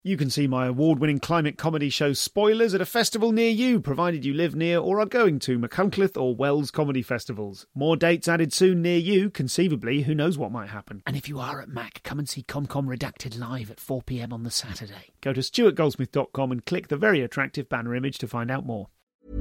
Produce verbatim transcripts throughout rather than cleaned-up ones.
You can see my award-winning climate comedy show Spoilers at a festival near you, provided you live near or are going to Machynlleth or Wells comedy festivals. More dates added soon near you. Conceivably, who knows what might happen. And if you are at Mac, come and see ComCom Redacted live at four p.m. on the Saturday. Go to stuart goldsmith dot com and click the very attractive banner image to find out more.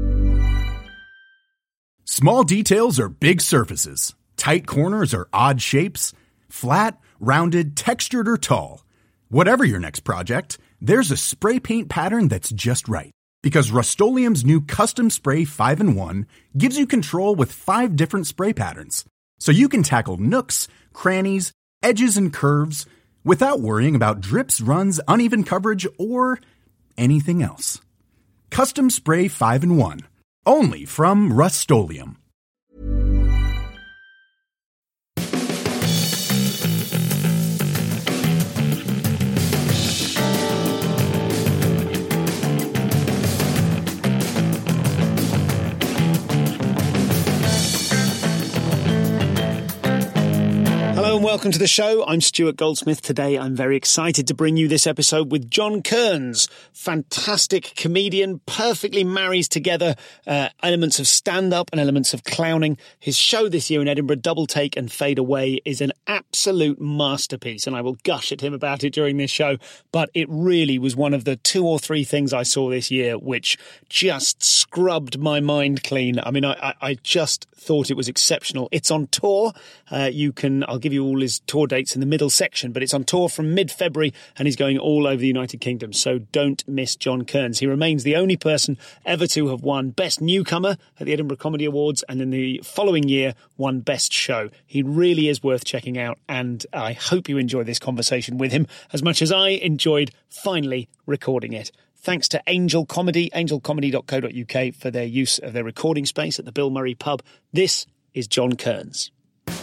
Small details are big surfaces. Tight corners are odd shapes. Flat, rounded, textured, or tall. Whatever your next project, there's a spray paint pattern that's just right. Because Rust-Oleum's new Custom Spray five in one gives you control with five different spray patterns. So you can tackle nooks, crannies, edges, and curves without worrying about drips, runs, uneven coverage, or anything else. Custom Spray five in one. Only from Rust-Oleum. Hello and welcome to the show. I'm Stuart Goldsmith. Today I'm very excited to bring you this episode with John Kearns. Fantastic comedian, perfectly marries together uh, elements of stand-up and elements of clowning. His show this year in Edinburgh, Double Take and Fade Away, is an absolute masterpiece, and I will gush at him about it during this show, but it really was one of the two or three things I saw this year which just scrubbed my mind clean. I mean, I, I, I just thought it was exceptional. It's on tour. Uh, you can, I'll give you all his tour dates in the middle section, but it's on tour from mid-February and he's going all over the United Kingdom. So don't miss John Kearns. He remains the only person ever to have won Best Newcomer at the Edinburgh Comedy Awards, and in the following year won Best Show. He really is worth checking out, and I hope you enjoy this conversation with him as much as I enjoyed finally recording it. Thanks to Angel Comedy, angel comedy dot co dot uk, for their use of their recording space at the Bill Murray pub. This is John Kearns.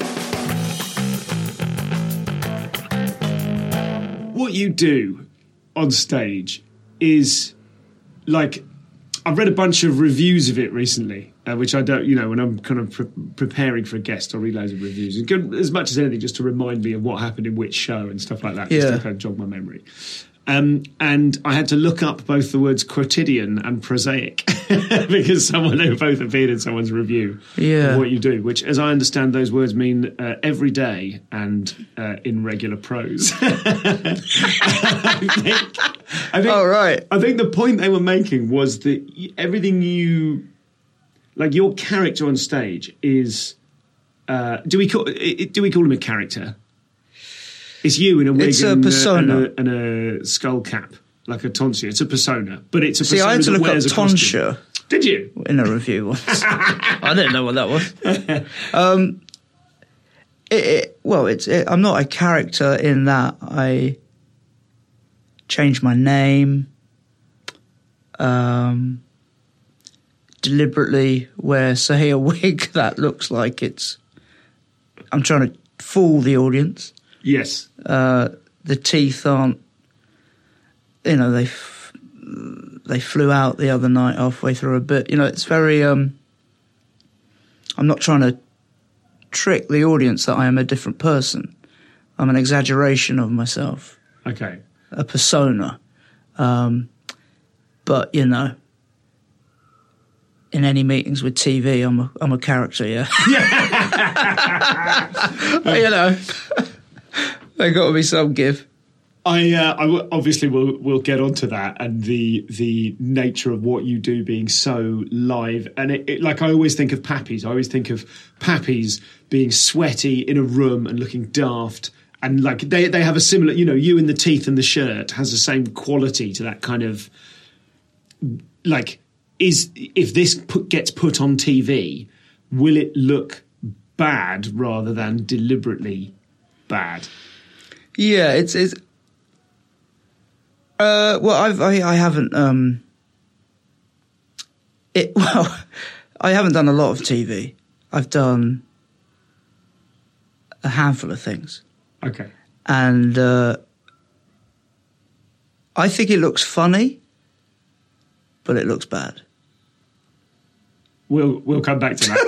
What you do on stage is, like, I've read a bunch of reviews of it recently, uh, which I don't, you know, when I'm kind of pre- preparing for a guest, I'll read loads of reviews, and good, as much as anything, just to remind me of what happened in which show and stuff like that, yeah. Just to kind of jog my memory. Um, and I had to look up both the words quotidian and prosaic because someone who both appeared in someone's review yeah. of what you do, which, as I understand, those words mean uh, every day and uh, in regular prose. I think, I think, oh, right. I think the point they were making was that everything you, like your character on stage is, uh, do we call do we call him a character? It's you in a wig it's a and, persona. Uh, and, a, and a skull cap, like a tonsure. It's a persona, but it's a See, persona I had to that look up wears a tonsure. costume. Did you? In a review once. I didn't know what that was. Um, it, it, well, it's. It, I'm not a character in that I changed my name, um, deliberately wear, say, a wig that looks like it's. I'm trying to fool the audience. Yes. Uh, the teeth aren't, you know, they f- they flew out the other night halfway through a bit. You know, it's very, um, I'm not trying to trick the audience that I am a different person. I'm an exaggeration of myself. Okay. A persona. Um, but, you know, in any meetings with T V, I'm a, I'm a character, yeah. You know. There got to be some give. I, uh, I w- obviously will will get onto that and the the nature of what you do being so live. And it, it, like I always think of Pappies. I always think of Pappies being sweaty in a room and looking daft. And like they they have a similar, you know, you in the teeth and the shirt has the same quality to that kind of, like, is if this put, gets put on T V, will it look bad rather than deliberately bad? Yeah, it's it's. Uh, well, I've I, I haven't um. It well, I haven't done a lot of T V. I've done a handful of things. Okay. And uh, I think it looks funny, but it looks bad. We'll we'll come back to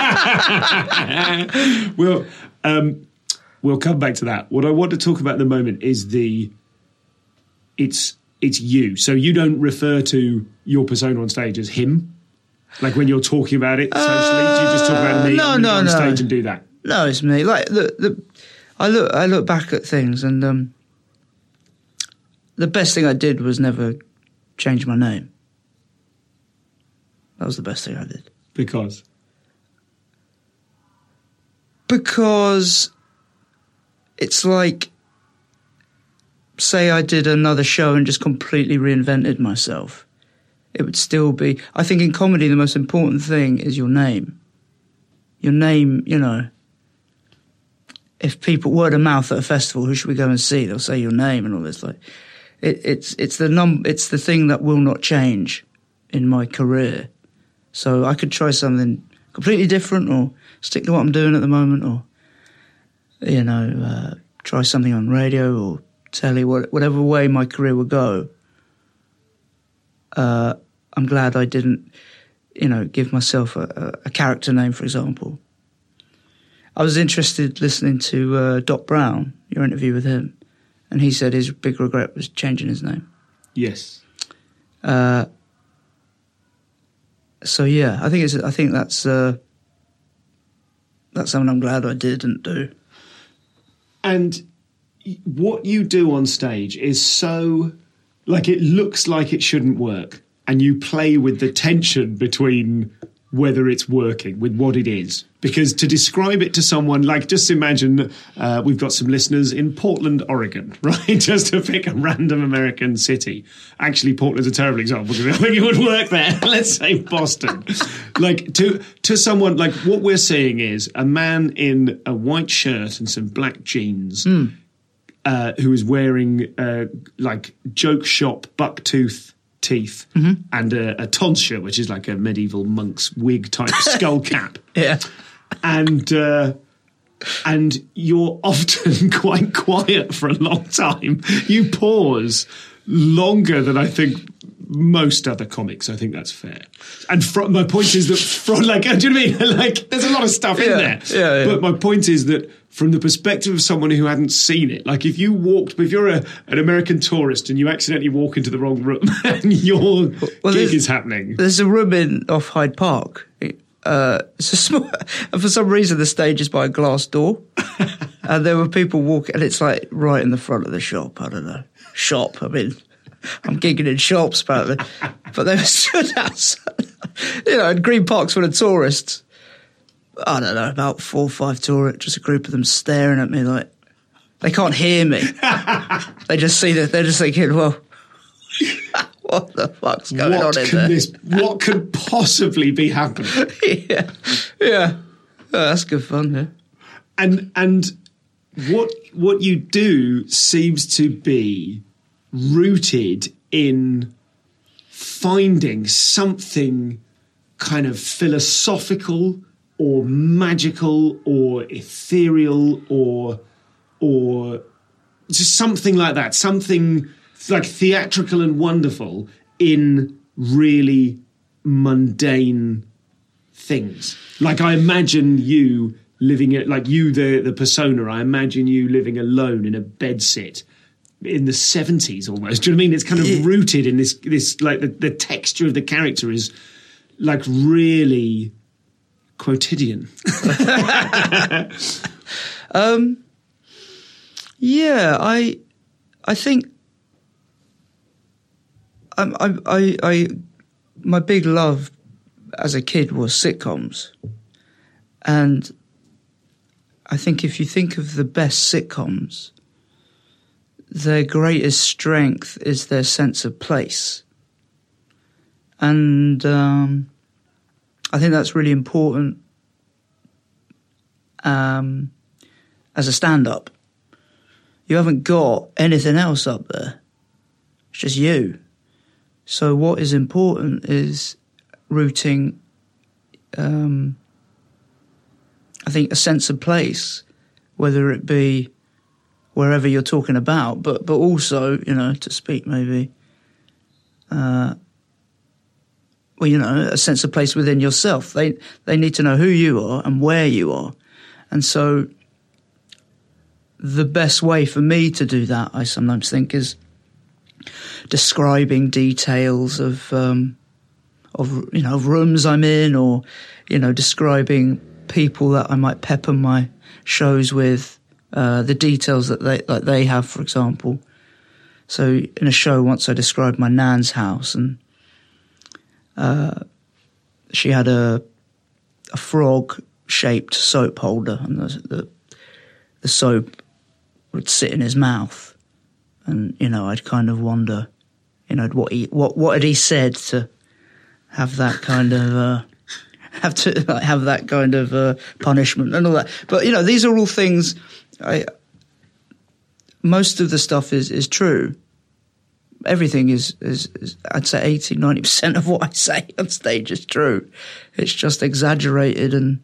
that. we'll um, we'll come back to that. What I want to talk about at the moment is the it's it's you. So you don't refer to your persona on stage as him. Like when you're talking about it socially, uh, do you just talk about me no, I'm no, on no. stage and do that? No, it's me. Like the the, I look I look back at things, and um, the best thing I did was never change my name. That was the best thing I did. Because? Because it's like, say I did another show and just completely reinvented myself. It would still be... I think in comedy the most important thing is your name. Your name, you know... If people, word of mouth at a festival, who should we go and see? They'll say your name and all this. Like, it, it's it's the num it's the thing that will not change in my career. So I could try something completely different, or stick to what I'm doing at the moment, or you know, uh, try something on radio or telly, whatever way my career would go. Uh, I'm glad I didn't, you know, give myself a, a character name, for example. I was interested listening to uh, Doc Brown, your interview with him, and he said his big regret was changing his name. Yes. Uh, so yeah, I think it's. I think that's uh, that's something I'm glad I didn't do. And what you do on stage is so, like, it looks like it shouldn't work, and you play with the tension between whether it's working, with what it is. Because to describe it to someone, like, just imagine uh, we've got some listeners in Portland, Oregon, right? Just to pick a random American city. Actually, Portland's a terrible example because I think it would work there. Let's say Boston. Like, to to someone, like, what we're seeing is a man in a white shirt and some black jeans mm. uh, who is wearing, uh, like, joke shop bucktooth teeth mm-hmm. and a, a tonsure, which is like a medieval monk's wig type skull cap. Yeah. And uh, and you're often quite quiet for a long time. You pause longer than I think most other comics. I think that's fair. And from, my point is that from, like, do you know what I mean? Like, there's a lot of stuff in yeah, there. Yeah, yeah. But my point is that from the perspective of someone who hadn't seen it, like if you walked, if you're a, an American tourist and you accidentally walk into the wrong room and your well, gig is happening. There's a room in off Hyde Park. Uh, it's a small, and for some reason the stage is by a glass door. And there were people walking, and it's like right in the front of the shop. I don't know. Shop, I mean... I'm gigging in shops, apparently. But they were stood outside. You know, in Green Park's full of tourists. I don't know, about four or five tourists, just a group of them staring at me like, they can't hear me. They just see that, they're just thinking, well, what the fuck's going what on in can there? This, what could possibly be happening? yeah, yeah. Oh, that's good fun, yeah. And, and what what you do seems to be rooted in finding something kind of philosophical or magical or ethereal or or just something like that, something like theatrical and wonderful in really mundane things. Like I imagine you living it, like you, the the persona, I imagine you living alone in a bedsit in the seventies almost. Do you know what I mean? It's kind of rooted in this, this like the, the texture of the character is like really quotidian. um, yeah, I, I think, I, I, I, I, my big love as a kid was sitcoms. And I think if you think of the best sitcoms, their greatest strength is their sense of place. And um, I think that's really important um, as a stand-up. You haven't got anything else up there. It's just you. So what is important is rooting, um, I think, a sense of place, whether it be wherever you're talking about, but but also, you know, to speak maybe, uh, well, you know, a sense of place within yourself. They they need to know who you are and where you are. And so the best way for me to do that, I sometimes think, is describing details of um, of you know rooms I'm in, or you know describing people that I might pepper my shows with, uh, the details that they that they have, for example. So in a show once I described my nan's house, and uh, she had a a frog-shaped soap holder, and the, the the soap would sit in his mouth, and you know I'd kind of wonder, you know, what he what what had he said to have that kind of uh, have to like, have that kind of uh, punishment and all that. But you know, these are all things. I most of the stuff is is true. Everything is, is, is I'd say eighty, ninety percent of what I say on stage is true. It's just exaggerated and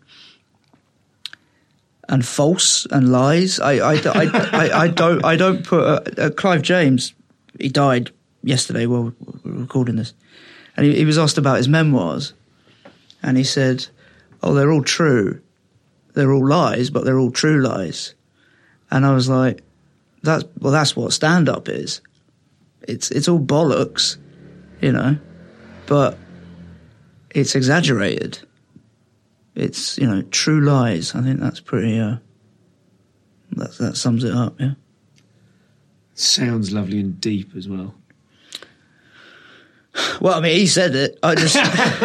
and false and lies. I I, I, I, I don't I don't put uh, uh, Clive James. He died yesterday while we're recording this, and he, he was asked about his memoirs, and he said, "Oh, they're all true. They're all lies, but they're all true lies." And I was like, "That's well, that's what stand-up is. It's it's all bollocks, you know, but it's exaggerated. It's, you know, true lies." I think that's pretty, uh, that, that sums it up, yeah. Sounds lovely and deep as well. Well, I mean, he said it. I just...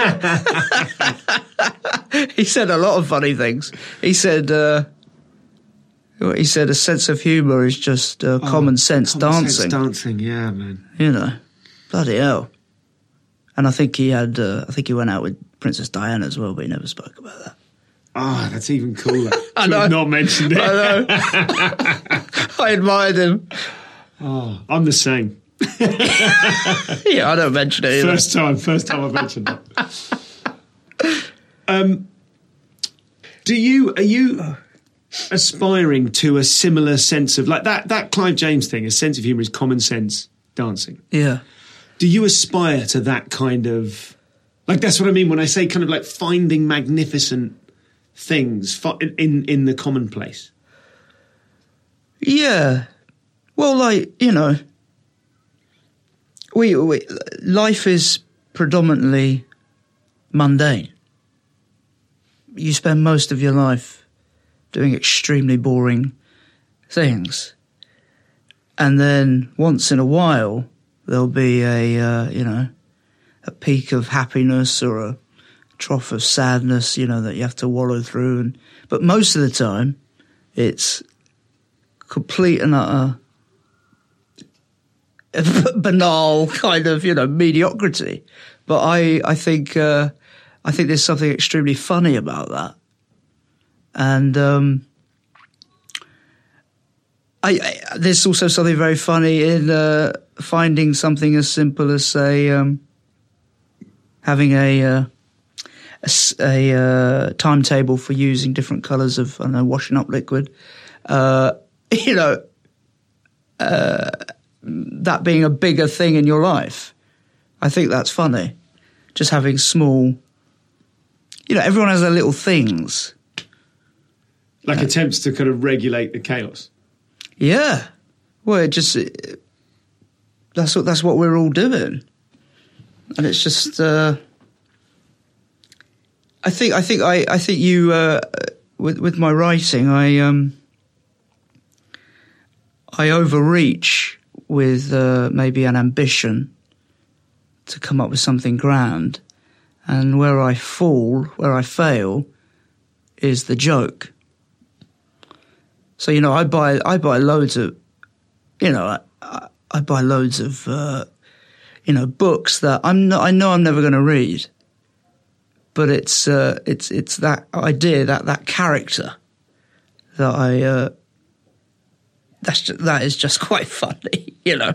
he said a lot of funny things. He said... Uh, He said a sense of humour is just uh, common oh, sense common dancing. Sense dancing, yeah, man. You know, bloody hell. And I think he had, uh, I think he went out with Princess Diana as well, but he never spoke about that. Oh, that's even cooler. I to know. have not mentioned it. I know. I admired him. Oh, I'm the same. Yeah, I don't mention it either. First time, first time I've mentioned it. Um, do you, are you... aspiring to a similar sense of like that that Clive James thing, a sense of humour is common sense dancing. Yeah. Do you aspire to that kind of like that's what I mean when I say kind of like finding magnificent things in in the commonplace? Yeah. Well, like, you know, we, we life is predominantly mundane. You spend most of your life doing extremely boring things. And then once in a while, there'll be a, uh, you know, a peak of happiness or a trough of sadness, you know, that you have to wallow through. And but most of the time, it's complete and utter banal kind of, you know, mediocrity. But I, I think, uh, I think there's something extremely funny about that. And um, I, I, there's also something very funny in uh, finding something as simple as, say, um, having a uh, a, a uh, timetable for using different colours of, I don't know, washing up liquid. Uh, you know, uh, that being a bigger thing in your life. I think that's funny. Just having small, you know, everyone has their little things. Like attempts to kind of regulate the chaos. Yeah. Well, it just, it, that's what, that's what we're all doing. And it's just, uh, I think, I think, I, I think you, uh, with, with my writing, I, um, I overreach with, uh, maybe an ambition to come up with something grand. And where I fall, where I fail, is the joke. So, you know, I buy I buy loads of, you know, I, I buy loads of, uh, you know, books that I'm not, I know I'm never going to read. But it's uh, it's it's that idea, that that character that I uh, that's just, that is just quite funny, you know.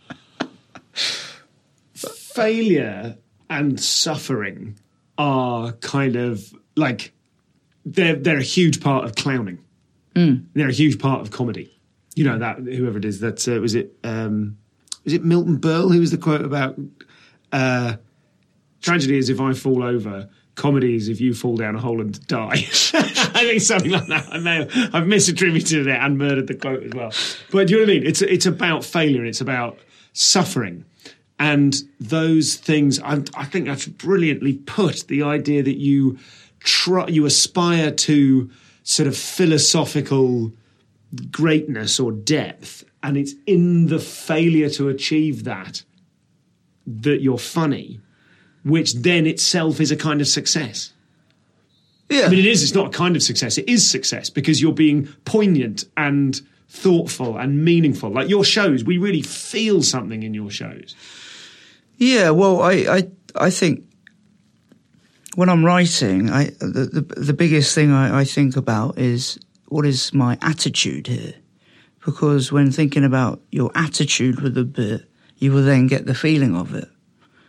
Failure and suffering are kind of like they're they're a huge part of clowning. Mm. They're a huge part of comedy. You know, that whoever it is, that uh, was it um, was it Milton Berle who was the quote about uh, tragedy is if I fall over, comedy is if you fall down a hole and die. I think something like that. I may have, I've misattributed it and murdered the quote as well. But do you know what I mean? It's it's about failure. It's about suffering. And those things, I, I think that's brilliantly put, the idea that you try, you aspire to sort of philosophical greatness or depth, and it's in the failure to achieve that that you're funny, which then itself is a kind of success. Yeah. I mean, it is, it's not a kind of success, it is success, because you're being poignant and thoughtful and meaningful. Like your shows, we really feel something in your shows. Yeah, well, I, I, I think when I'm writing, I, the, the, the biggest thing I, I think about is what is my attitude here? Because when thinking about your attitude with a bit, you will then get the feeling of it.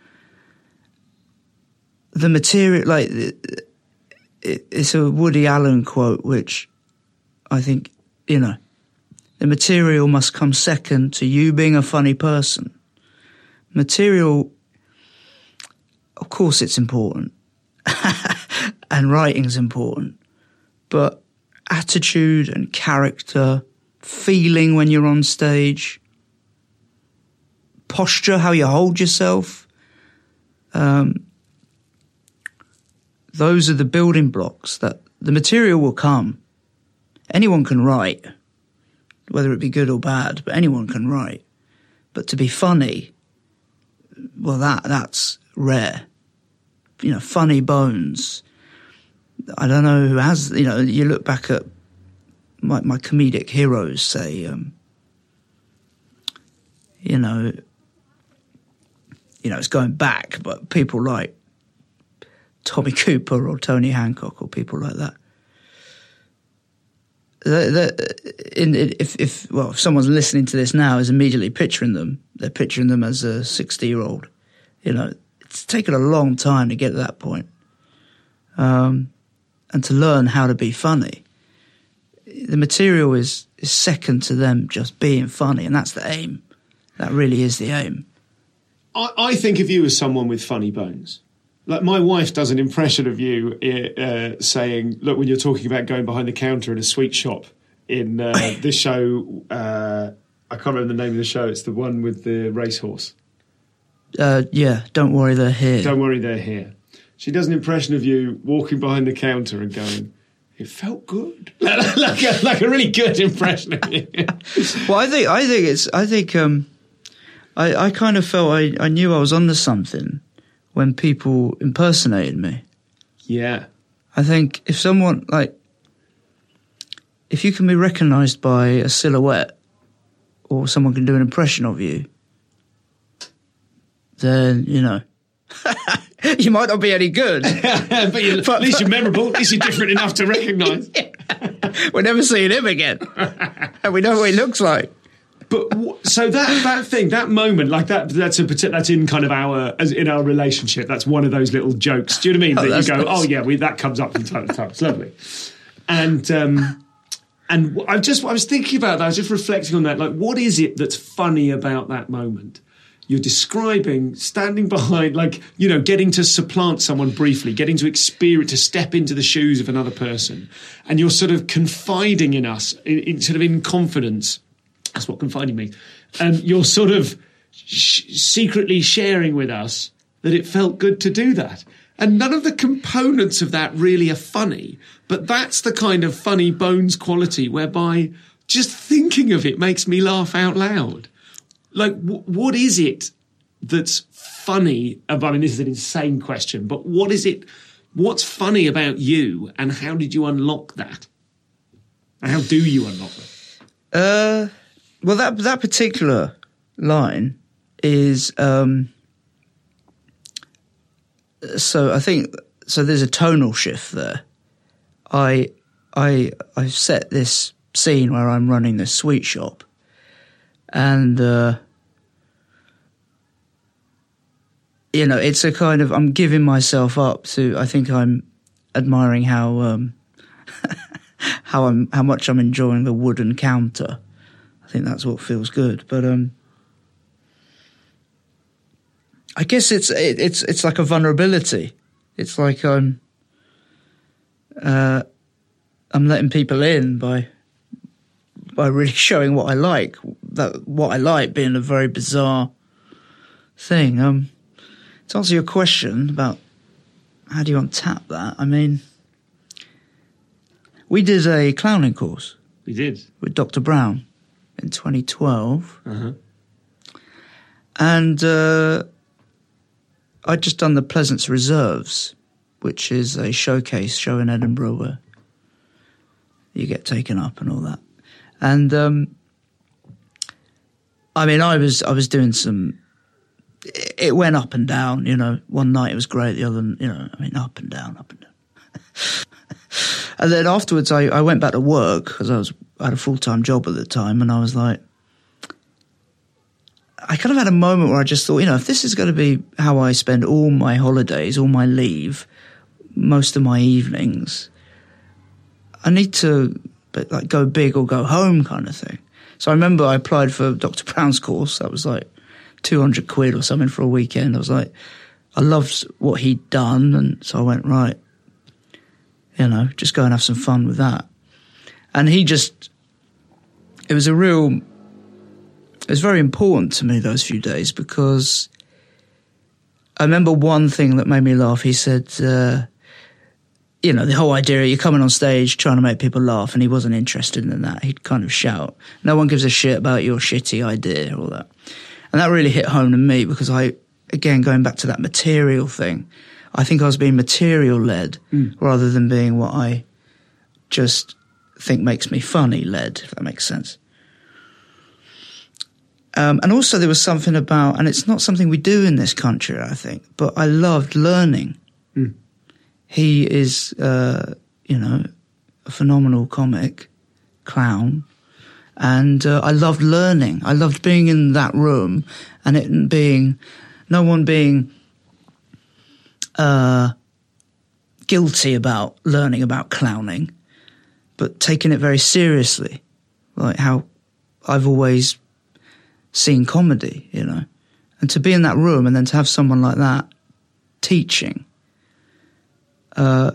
The material, like, it, it, it's a Woody Allen quote, which I think, you know, the material must come second to you being a funny person. Material, of course it's important, and writing's important, but attitude and character, feeling when you're on stage, posture, how you hold yourself, um, those are the building blocks that the material will come. Anyone can write, whether it be good or bad, but anyone can write. But to be funny, well, that that's rare. You know, funny bones. I don't know who has, you know, you look back at my, my comedic heroes, say, um, you know, you know, it's going back, but people like Tommy Cooper or Tony Hancock or people like that. They're, they're, in, if, if, well, if someone's listening to this now is immediately picturing them, they're picturing them as a sixty-year-old. You know, it's taken a long time to get to that point. Um, and to learn how to be funny. The material is, is second to them just being funny, and that's the aim. That really is the aim. I, I think of you as someone with funny bones. Like, my wife does an impression of you uh, saying, look, when you're talking about going behind the counter in a sweet shop in uh, this show, uh, I can't remember the name of the show, it's the one with the racehorse. Uh, yeah, Don't Worry, They're Here. Don't Worry, They're Here. She does an impression of you walking behind the counter and going, it felt good. like, a, like a really good impression of you. Well, I think, I think it's, I think, um, I, I kind of felt I, I knew I was onto something when people impersonated me. Yeah. I think if someone, like, if you can be recognised by a silhouette or someone can do an impression of you, then, you know, you might not be any good. but, you, but at least you're memorable. At least you're different enough to recognise. Yeah. We're never seeing him again. And we know what he looks like. But so that that thing, that moment, like that, that's a that's in kind of our as in our relationship. That's one of those little jokes. Do you know what I mean? Oh, that you go, nice. oh yeah, we, that comes up from time to time. It's lovely. And um, and I just I was thinking about that. I was just reflecting on that. Like, what is it that's funny about that moment? You're describing standing behind, like, you know, getting to supplant someone briefly, getting to experience, to step into the shoes of another person, and you're sort of confiding in us, in, in sort of in confidence. That's what confiding means. And you're sort of sh- secretly sharing with us that it felt good to do that. And none of the components of that really are funny, but that's the kind of funny bones quality whereby just thinking of it makes me laugh out loud. Like, w- what is it that's funny about, I mean, this is an insane question, but what is it, what's funny about you, and how did you unlock that? And how do you unlock that? Uh... Well, that that particular line is um, so I think so. There's a tonal shift there. I I I've set this scene where I'm running this sweet shop, and uh, you know, it's a kind of I'm giving myself up to. I think I'm admiring how um, how I'm how much I'm enjoying the wooden counter. I think that's what feels good, but um, I guess it's it, it's it's like a vulnerability. It's like I'm uh, I'm letting people in by by really showing what I like. That what I like being a very bizarre thing. Um, to answer your question about how do you untap that, I mean, we did a clowning course. We did. With Doctor Brown in twenty twelve. Uh-huh. And uh, I'd just done the Pleasance Reserves, which is a showcase show in Edinburgh where you get taken up and all that. And um, I mean, I was I was doing some. It went up and down, you know. One night it was great, the other, you know, I mean, up and down, up and down. And then afterwards, I, I went back to work because I was I had a full time job at the time, and I was like, I kind of had a moment where I just thought, you know, if this is going to be how I spend all my holidays, all my leave, most of my evenings, I need to like go big or go home, kind of thing. So I remember I applied for Doctor Brown's course. That was like two hundred quid or something for a weekend. I was like, I loved what he'd done. And so I went, right, you know, just go and have some fun with that. And he just, it was a real, it was very important to me those few days because I remember one thing that made me laugh. He said, uh, you know, the whole idea, you're coming on stage trying to make people laugh, and he wasn't interested in that. He'd kind of shout, no one gives a shit about your shitty idea, all that. And that really hit home to me because I, again, going back to that material thing, I think I was being material-led mm. rather than being what I just think makes me funny-led, if that makes sense. Um, and also there was something about, and it's not something we do in this country, I think, but I loved learning. Mm. He is, uh, you know, a phenomenal comic, clown, and uh, I loved learning. I loved being in that room and it being, no one being uh, guilty about learning about clowning, but taking it very seriously, like how I've always seen comedy, you know. And to be in that room and then to have someone like that teaching, uh,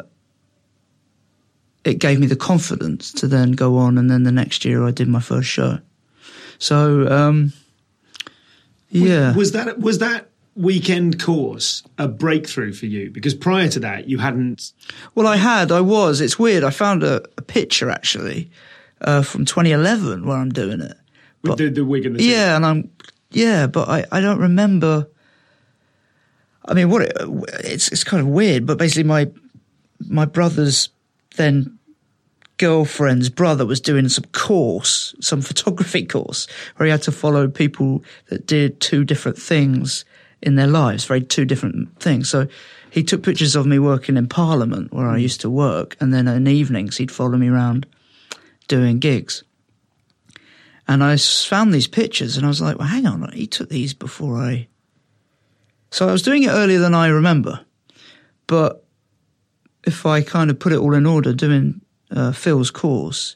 it gave me the confidence to then go on, and then the next year I did my first show. So, um, yeah. Was, was that was that weekend course a breakthrough for you? Because prior to that, you hadn't... Well, I had. I was. It's weird. I found a, a picture, actually, uh, from twenty eleven where I'm doing it. With but, the, the wig and the... Yeah, suit. and I'm... Yeah, but I, I don't remember... I mean, what it, it's it's kind of weird, but basically my my brother's then girlfriend's brother was doing some course, some photography course, where he had to follow people that did two different things in their lives, very two different things. So he took pictures of me working in Parliament, where I used to work, and then in evenings he'd follow me around doing gigs. And I found these pictures, and I was like, well, hang on, he took these before I... So I was doing it earlier than I remember. But if I kind of put it all in order, doing uh, Phil's course,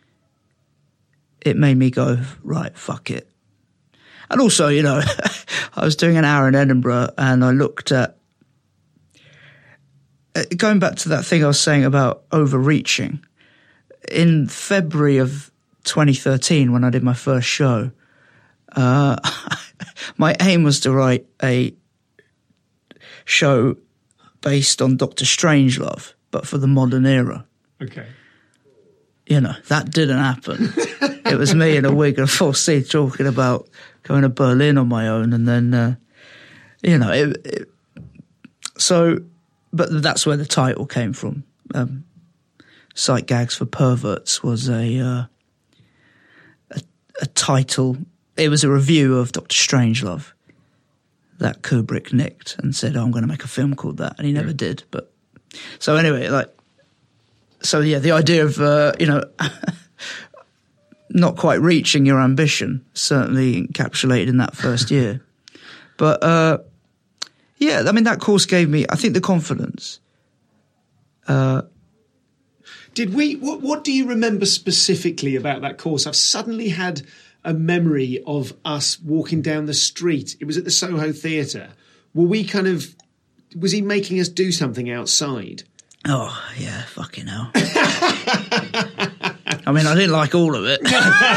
it made me go, right, fuck it. And also, you know, I was doing an hour in Edinburgh, and I looked at... Going back to that thing I was saying about overreaching, in February of twenty thirteen, when I did my first show, uh, my aim was to write a show based on Doctor Strangelove, but for the modern era. Okay. You know, that didn't happen. It was me in a wig and a false teeth talking about going to Berlin on my own, and then, uh, you know, it, it, so, but that's where the title came from. Um, Sight Gags for Perverts was a, uh, a, a title. It was a review of Doctor Strangelove that Kubrick nicked and said, oh, I'm going to make a film called that. And he never yeah. did. But so anyway, like, so yeah, the idea of, uh, you know, not quite reaching your ambition certainly encapsulated in that first year. But, uh, yeah, I mean, that course gave me, I think, the confidence. Uh, Did we, what, what do you remember specifically about that course? I've suddenly had a memory of us walking down the street. It was at the Soho Theatre. Were we kind of, was he making us do something outside? Oh, yeah, fucking hell. I mean, I didn't like all of it.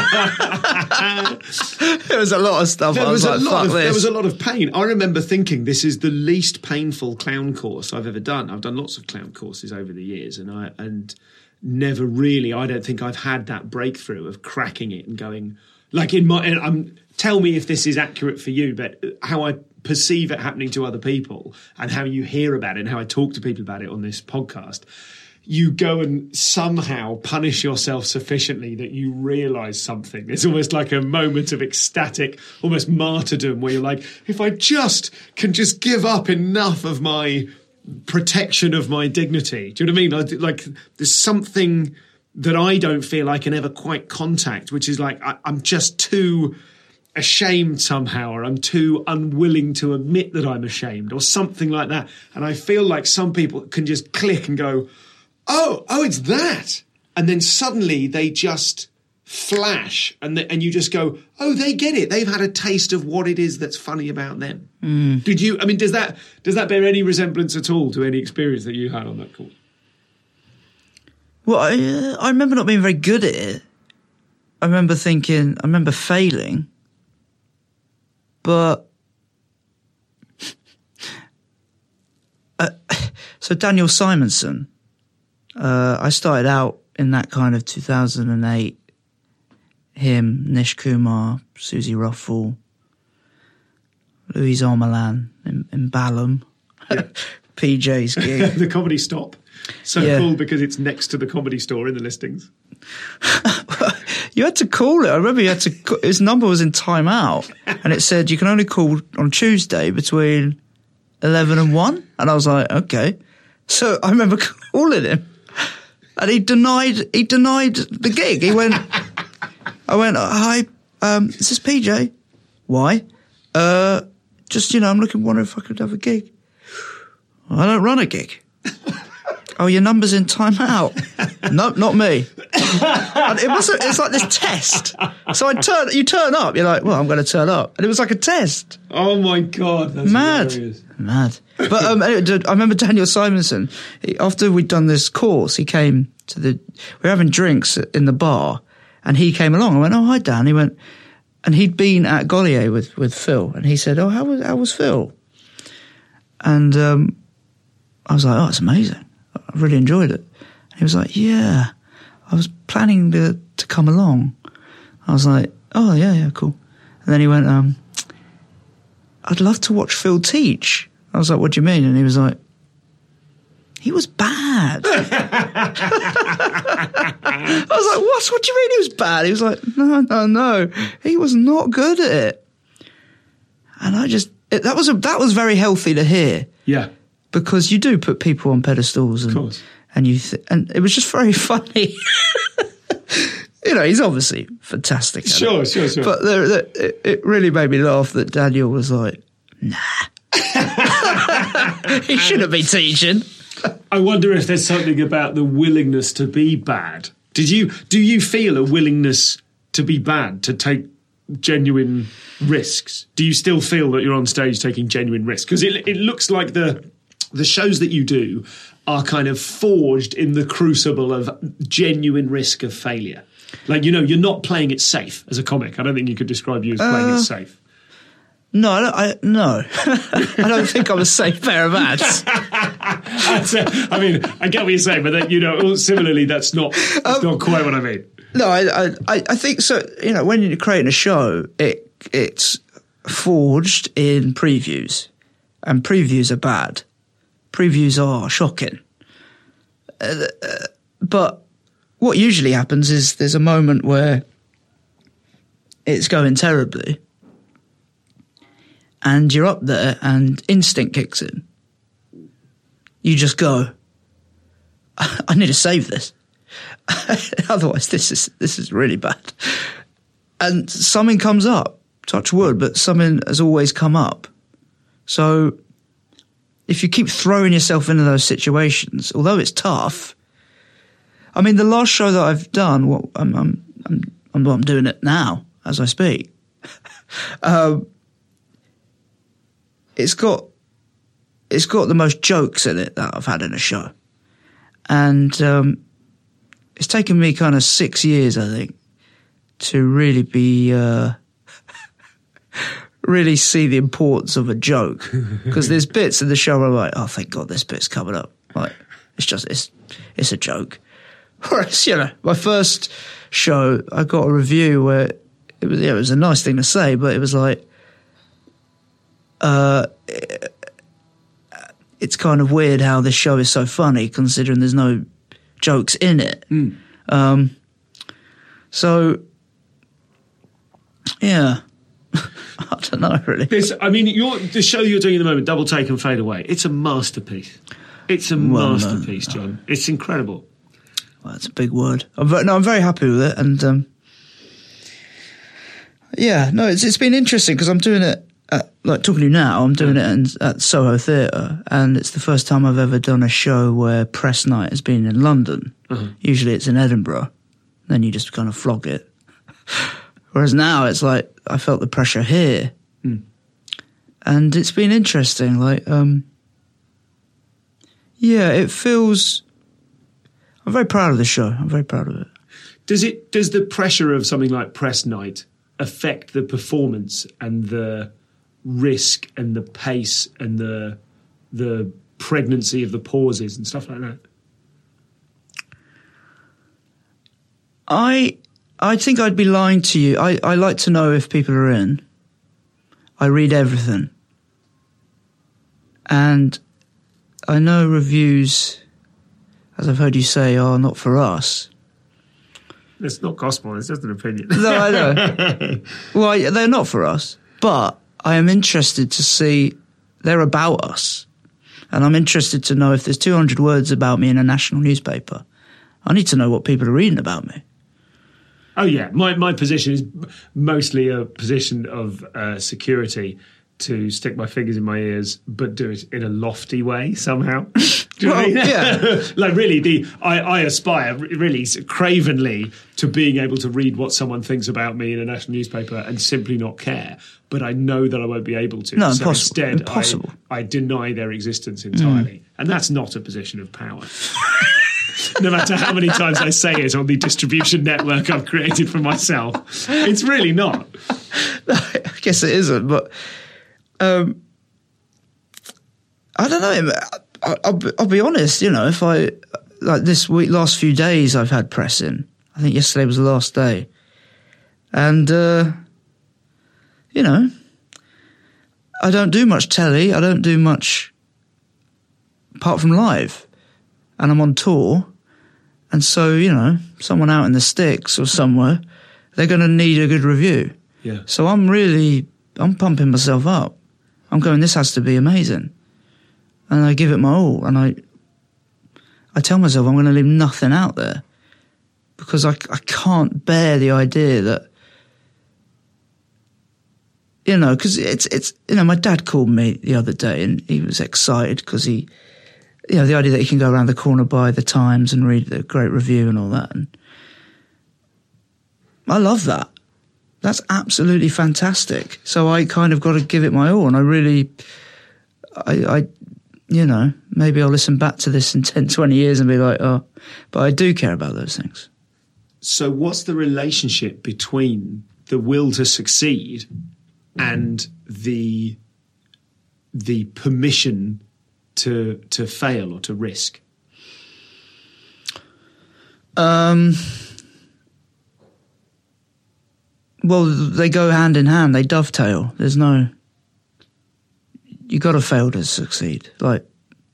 There was a lot of stuff. There I was, was, like, a lot fuck of, this. there was a lot of pain. I remember thinking this is the least painful clown course I've ever done. I've done lots of clown courses over the years, and I and never really, I don't think I've had that breakthrough of cracking it and going, like in my, and I'm, tell me if this is accurate for you, but how I perceive it happening to other people and how you hear about it and how I talk to people about it on this podcast, you go and somehow punish yourself sufficiently that you realise something. It's almost like a moment of ecstatic, almost martyrdom, where you're like, if I just can just give up enough of my protection of my dignity. Do you know what I mean? Like, there's something that I don't feel I can ever quite contact, which is like, I, I'm just too ashamed somehow, or I'm too unwilling to admit that I'm ashamed, or something like that. And I feel like some people can just click and go, oh, oh, it's that. And then suddenly they just flash, and the, and you just go, oh, they get it. They've had a taste of what it is that's funny about them. Mm. Did you, I mean, does that does that bear any resemblance at all to any experience that you had on that course? Well, I, uh, I remember not being very good at it. I remember thinking, I remember failing, but uh, so Daniel Simonson, uh, I started out in that kind of two thousand eight, him, Nish Kumar, Susie Ruffle, Louise Ormelan in, in Balham, yeah. P J's gig. The Comedy Stop. So yeah. Cool because it's next to the Comedy Store in the listings. You had to call it. I remember you had to. His number was in timeout, and it said you can only call on Tuesday between eleven and one. And I was like, okay. So I remember calling him, and he denied. He denied the gig. He went. I went. Hi, um, is this P J? Why? Uh, just you know, I'm looking, wondering if I could have a gig. I don't run a gig. Oh, your number's in timeout. No, not me. And it was. It's like this test. So I turn. You turn up. You're like, well, I'm going to turn up, and it was like a test. Oh my god, that's mad, hilarious. Mad. But um, I remember Daniel Simonson. He, after we'd done this course, he came to the. We were having drinks in the bar, and he came along. I went, oh, hi, Dan. He went, and he'd been at Gaulier with with Phil, and he said, oh, how was how was Phil? And um, I was like, oh, it's amazing. I really enjoyed it. And he was like, yeah, I was planning to, to come along. I was like, oh, yeah, yeah, cool. And then he went, um, I'd love to watch Phil teach. I was like, what do you mean? And he was like, he was bad. I was like, what? What do you mean he was bad? He was like, no, no, no. He was not good at it. And I just, it, that was a, that was very healthy to hear. Yeah. Because you do put people on pedestals, and of course. and you th- and it was just very funny. You know, he's obviously fantastic. Sure, sure, sure. But there, there, it, it really made me laugh that Daniel was like, "Nah, he shouldn't be teaching." I wonder if there's something about the willingness to be bad. Did you do you feel a willingness to be bad, to take genuine risks? Do you still feel that you're on stage taking genuine risks? Because it it looks like the the shows that you do are kind of forged in the crucible of genuine risk of failure. Like, you know, you're not playing it safe as a comic. I don't think you could describe you as playing uh, it safe. No, I, don't, I no, I don't think I'm a safe pair of ads. I mean, I get what you're saying, but then, you know, similarly, that's not that's um, not quite what I mean. No, I, I, I think so. You know, when you're creating a show, it it's forged in previews, and previews are bad. Previews are shocking. Uh, uh, but what usually happens is there's a moment where it's going terribly, and you're up there, and instinct kicks in. You just go, I need to save this. Otherwise, this is this is really bad. And something comes up, touch wood, but something has always come up. So if you keep throwing yourself into those situations, although it's tough. I mean, the last show that I've done, well, I'm I'm I'm, I'm, I'm doing it now as I speak. um, it's got it's got the most jokes in it that I've had in a show, and. Um, it's taken me kind of six years, I think, to really be, uh, really see the importance of a joke. Because there's bits in the show where I'm like, oh, thank God this bit's coming up. Like, it's just, it's, it's a joke. Whereas, you know, my first show, I got a review where it was, yeah, it was a nice thing to say, but it was like, uh, it's kind of weird how this show is so funny considering there's no jokes in it. Mm. Um, so, yeah, I don't know really. This, I mean, you're, the show you're doing at the moment, Double Take and Fade Away, it's a masterpiece. It's a well, masterpiece, no, John. It's incredible. Well, that's a big word. I'm very, no, I'm very happy with it, and um, yeah, no, it's it's been interesting because I'm doing it. At, like talking to you now, I'm doing it in, at Soho Theatre, and it's the first time I've ever done a show where press night has been in London. Uh-huh. Usually it's in Edinburgh, then you just kind of flog it. Whereas now it's like I felt the pressure here, mm. and it's been interesting. Like, um, yeah, it feels. I'm very proud of the show. I'm very proud of it. Does it? Does the pressure of something like press night affect the performance and the risk and the pace and the the pregnancy of the pauses and stuff like that? I I think I'd be lying to you. I, I like to know if people are in. I read everything. And I know reviews, as I've heard you say, are not for us. It's not gospel, it's just an opinion. No, I know. Well, they're not for us, but I am interested to see, they're about us. And I'm interested to know if there's two hundred words about me in a national newspaper. I need to know what people are reading about me. Oh, yeah. My my position is mostly a position of uh, security, to stick my fingers in my ears, but do it in a lofty way somehow. Do you well, know what I mean? Yeah. Like really, the I, I aspire really cravenly to being able to read what someone thinks about me in a national newspaper and simply not care. But I know that I won't be able to. No, so impossible. Instead, impossible. I, I deny their existence entirely. Mm. And that's not a position of power. No matter how many times I say it on the distribution network I've created for myself, it's really not. I guess it isn't, but um, I don't know. I, I'll, be, I'll be honest, you know, if I, like this week, last few days I've had press in. I think yesterday was the last day. And, uh, you know, I don't do much telly. I don't do much apart from live. And I'm on tour. And so, you know, someone out in the sticks or somewhere, they're going to need a good review. Yeah. So I'm really, I'm pumping myself up. I'm going, this has to be amazing. And I give it my all. And I I tell myself I'm going to leave nothing out there. Because I, I can't bear the idea that, you know, because it's, it's, you know, my dad called me the other day and he was excited because he, you know, the idea that you can go around the corner, buy the Times and read the great review and all that. And I love that. That's absolutely fantastic. So I kind of got to give it my all. And I really, I, I, you know, maybe I'll listen back to this in ten, twenty years and be like, oh, but I do care about those things. So what's the relationship between the will to succeed and the the permission to to fail or to risk? Um, well, they go hand in hand. They dovetail. There's no... You got to fail to succeed. Like,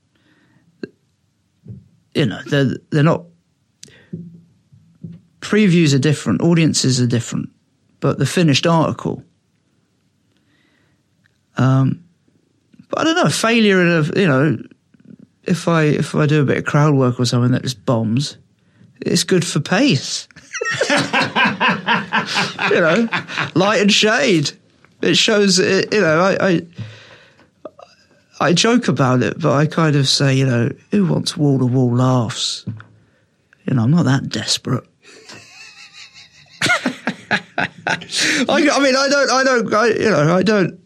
you know, they're, they're not... Previews are different. Audiences are different. But the finished article... Um, but I don't know, failure in a, you know, if I if I do a bit of crowd work or something that just bombs, it's good for pace. You know, light and shade. It shows, it, you know, I, I I joke about it, but I kind of say, you know, who wants wall-to-wall laughs? You know, I'm not that desperate. I, I mean, I don't, I don't, I, you know, I don't,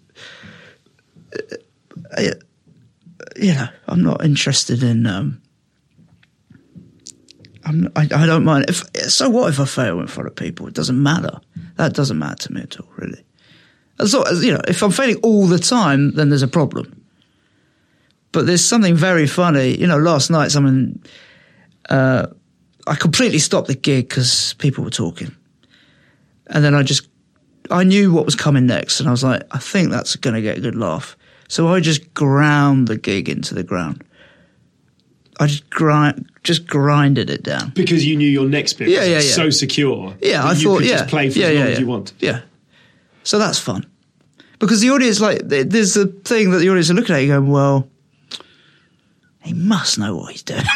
I, you know, I'm not interested in, um, I'm, I, I don't mind. If, so what if I fail in front of people? It doesn't matter. That doesn't matter to me at all, really. As long as, you know, if I'm failing all the time, then there's a problem. But there's something very funny. You know, last night someone, uh, I completely stopped the gig because people were talking. And then I just, I knew what was coming next. And I was like, I think that's going to get a good laugh. So I just ground the gig into the ground. I just grind, just grinded it down. Because you knew your next bit yeah, was yeah, yeah. so secure. Yeah, I you thought, could yeah. just play for yeah, as long yeah, as yeah. you want. Yeah. So that's fun. Because the audience, like, there's a thing that the audience are looking at you going, well, he must know what he's doing.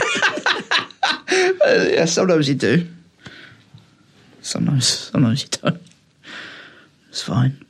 uh, yeah, sometimes you do. Sometimes, sometimes you don't. It's fine.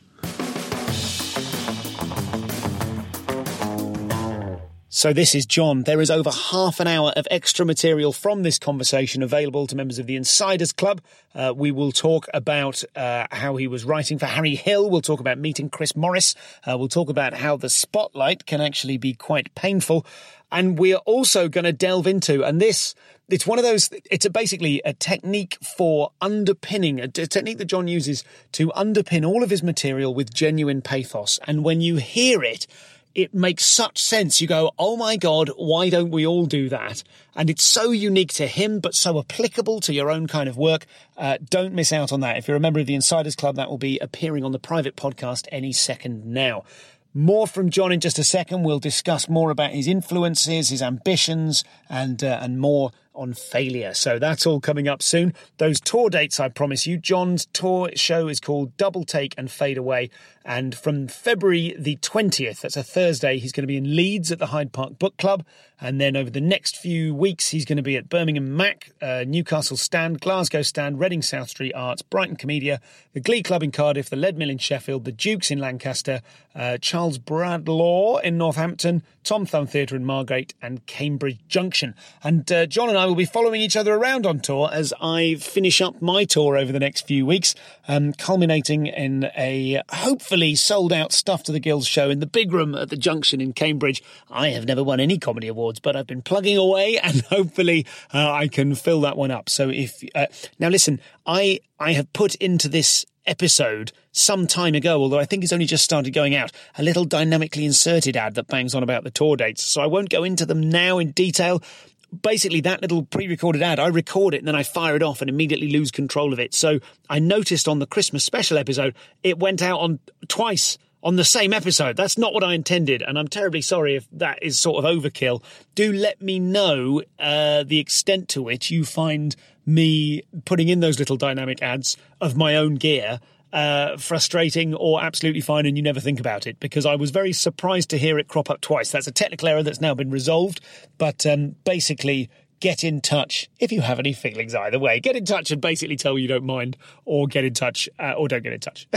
So this is John. There is over half an hour of extra material from this conversation available to members of the Insiders Club. Uh, we will talk about uh, how he was writing for Harry Hill. We'll talk about meeting Chris Morris. Uh, we'll talk about how the spotlight can actually be quite painful. And we're also going to delve into, and this, it's one of those, it's a basically a technique for underpinning, a, a technique that John uses to underpin all of his material with genuine pathos. And when you hear it, it makes such sense. You go, oh my God, why don't we all do that? And it's so unique to him, but so applicable to your own kind of work. Uh, don't miss out on that. If you're a member of the Insiders Club, that will be appearing on the private podcast any second now. More from John in just a second. We'll discuss more about his influences, his ambitions, and uh, and more on failure. So that's all coming up soon. Those tour dates, I promise you. John's tour show is called Double Take and Fade Away. And from February the twentieth, that's a Thursday, he's going to be in Leeds at the Hyde Park Book Club. And then over the next few weeks, he's going to be at Birmingham Mac, uh, Newcastle Stand, Glasgow Stand, Reading South Street Arts, Brighton Comedia, the Glee Club in Cardiff, the Lead Mill in Sheffield, the Dukes in Lancaster, uh, Charles Bradlaugh in Northampton, Tom Thumb Theatre in Margate, and Cambridge Junction. And uh, John and I will be following each other around on tour as I finish up my tour over the next few weeks, um, culminating in a hopefully sold-out Stuff to the Gills show in the big room at the Junction in Cambridge. I have never won any comedy awards, but I've been plugging away, and hopefully uh, I can fill that one up. So if uh, now listen, I I have put into this episode some time ago, although I think it's only just started going out, a little dynamically inserted ad that bangs on about the tour dates. So I won't go into them now in detail. Basically, that little pre-recorded ad, I record it and then I fire it off and immediately lose control of it. So I noticed on the Christmas special episode, it went out on twice on the same episode. That's not what I intended, and I'm terribly sorry if that is sort of overkill. Do let me know uh, the extent to which you find me putting in those little dynamic ads of my own gear uh, frustrating or absolutely fine, and you never think about it, because I was very surprised to hear it crop up twice. That's a technical error that's now been resolved, but um, basically get in touch if you have any feelings either way. Get in touch and basically tell me you don't mind, or get in touch, uh, or don't get in touch,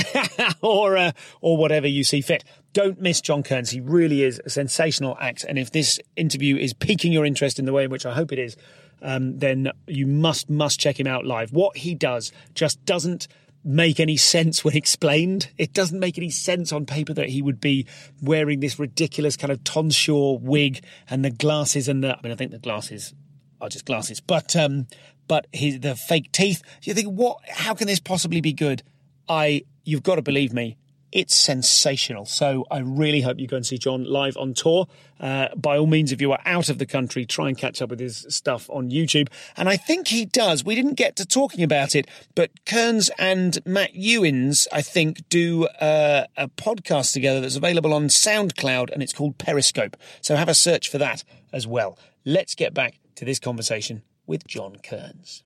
or uh, or whatever you see fit. Don't miss John Kearns. He really is a sensational act, and if this interview is piquing your interest in the way in which I hope it is, um, then you must, must check him out live. What he does just doesn't make any sense when explained. It doesn't make any sense on paper that he would be wearing this ridiculous kind of tonsure wig and the glasses and the, I mean, I think the glasses are just glasses, but um, but his, the fake teeth. You think, what? How can this possibly be good? I, you've got to believe me, it's sensational. So I really hope you go and see John live on tour. Uh, by all means, if you are out of the country, try and catch up with his stuff on YouTube. And I think he does. We didn't get to talking about it, but Kearns and Matt Ewins, I think, do uh, a podcast together that's available on SoundCloud, and it's called Periscope. So have a search for that as well. Let's get back to this conversation with John Kearns.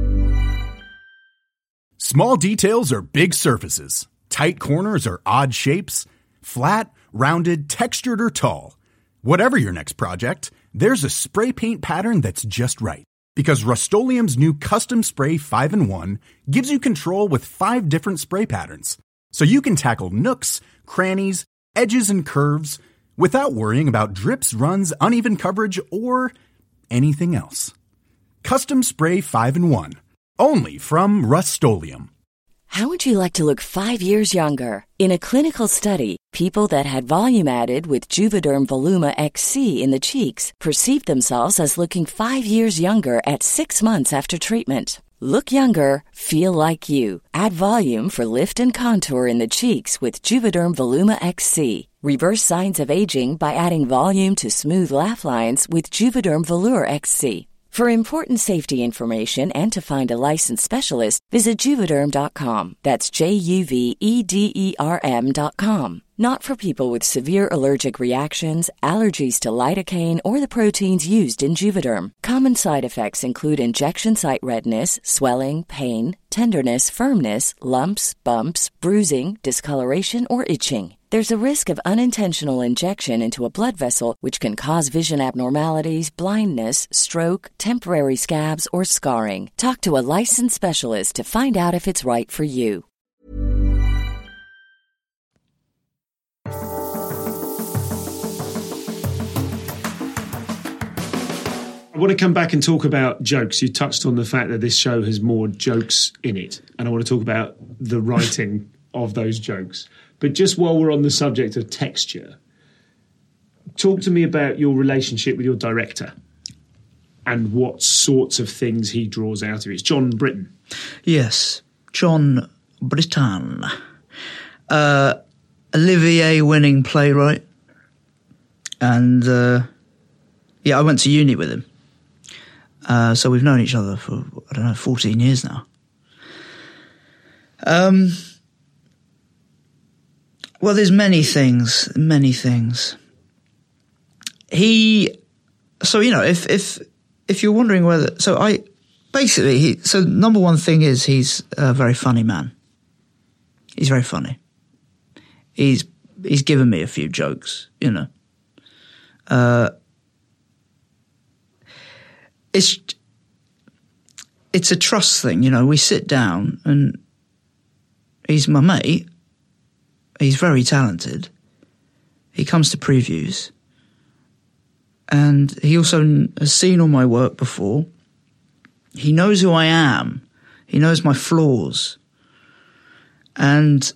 Small details are big surfaces. Tight corners are odd shapes. Flat, rounded, textured, or tall. Whatever your next project, there's a spray paint pattern that's just right. Because Rust-Oleum's new Custom Spray five in one gives you control with five different spray patterns. So you can tackle nooks, crannies, edges, and curves without worrying about drips, runs, uneven coverage, or anything else. Custom Spray five in one. Only from Rust-Oleum. How would you like to look five years younger? In a clinical study, people that had volume added with Juvederm Voluma X C in the cheeks perceived themselves as looking five years younger at six months after treatment. Look younger, feel like you. Add volume for lift and contour in the cheeks with Juvederm Voluma X C. Reverse signs of aging by adding volume to smooth laugh lines with Juvederm Volure X C. For important safety information and to find a licensed specialist, visit Juvederm dot com. That's J U V E D E R M dot com. Not for people with severe allergic reactions, allergies to lidocaine, or the proteins used in Juvederm. Common side effects include injection site redness, swelling, pain, tenderness, firmness, lumps, bumps, bruising, discoloration, or itching. There's a risk of unintentional injection into a blood vessel, which can cause vision abnormalities, blindness, stroke, temporary scabs, or scarring. Talk to a licensed specialist to find out if it's right for you. I want to come back and talk about jokes. You touched on the fact that this show has more jokes in it, and I want to talk about the writing of those jokes. But just while we're on the subject of texture, talk to me about your relationship with your director and what sorts of things he draws out of it. It's John Britton. Yes, John Britton. Uh, Olivier-winning playwright. And, uh, yeah, I went to uni with him. Uh, so we've known each other for, I don't know, fourteen years now. Um... Well, there's many things, many things. He, so, you know, if, if, if you're wondering whether, so I, basically, he, so number one thing is he's a very funny man. He's very funny. He's, he's given me a few jokes, you know. Uh, it's, it's a trust thing, you know, we sit down and he's my mate. He's very talented. He comes to previews. And he also has seen all my work before. He knows who I am. He knows my flaws. And,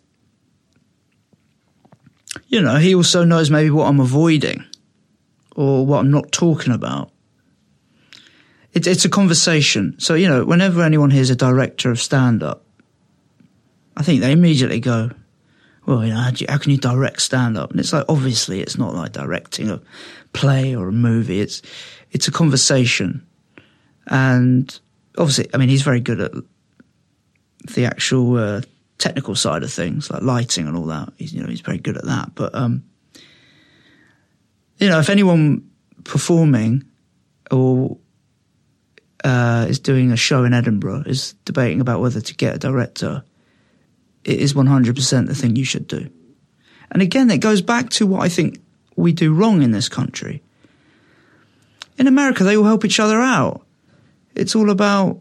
you know, he also knows maybe what I'm avoiding or what I'm not talking about. It, it's a conversation. So, you know, whenever anyone hears a director of stand-up, I think they immediately go, well, you know, how, do you, how can you direct stand-up? And it's like, obviously, it's not like directing a play or a movie. It's it's a conversation. And obviously, I mean, he's very good at the actual uh, technical side of things, like lighting and all that. He's, you know, he's very good at that. But, um, you know, if anyone performing or uh, is doing a show in Edinburgh is debating about whether to get a director, it is one hundred percent the thing you should do. And again, it goes back to what I think we do wrong in this country. In America, they all help each other out. It's all about,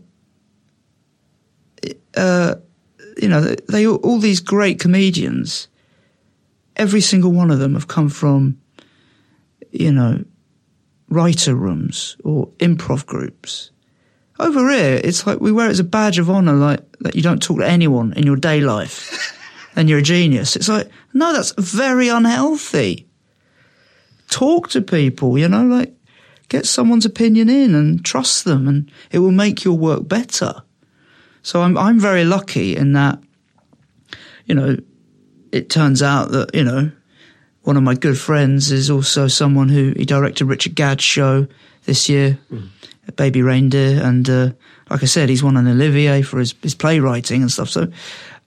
uh, you know, they, they all these great comedians, every single one of them have come from, you know, writer rooms or improv groups. Over here, it's like we wear it as a badge of honour, like that you don't talk to anyone in your day life, and you're a genius. It's like, no, that's very unhealthy. Talk to people, you know, like get someone's opinion in and trust them, and it will make your work better. So I'm I'm very lucky in that, you know, it turns out that, you know, one of my good friends is also someone who he directed Richard Gadd's show this year. Mm. Baby Reindeer, and uh, like I said, he's won an Olivier for his, his playwriting and stuff. So,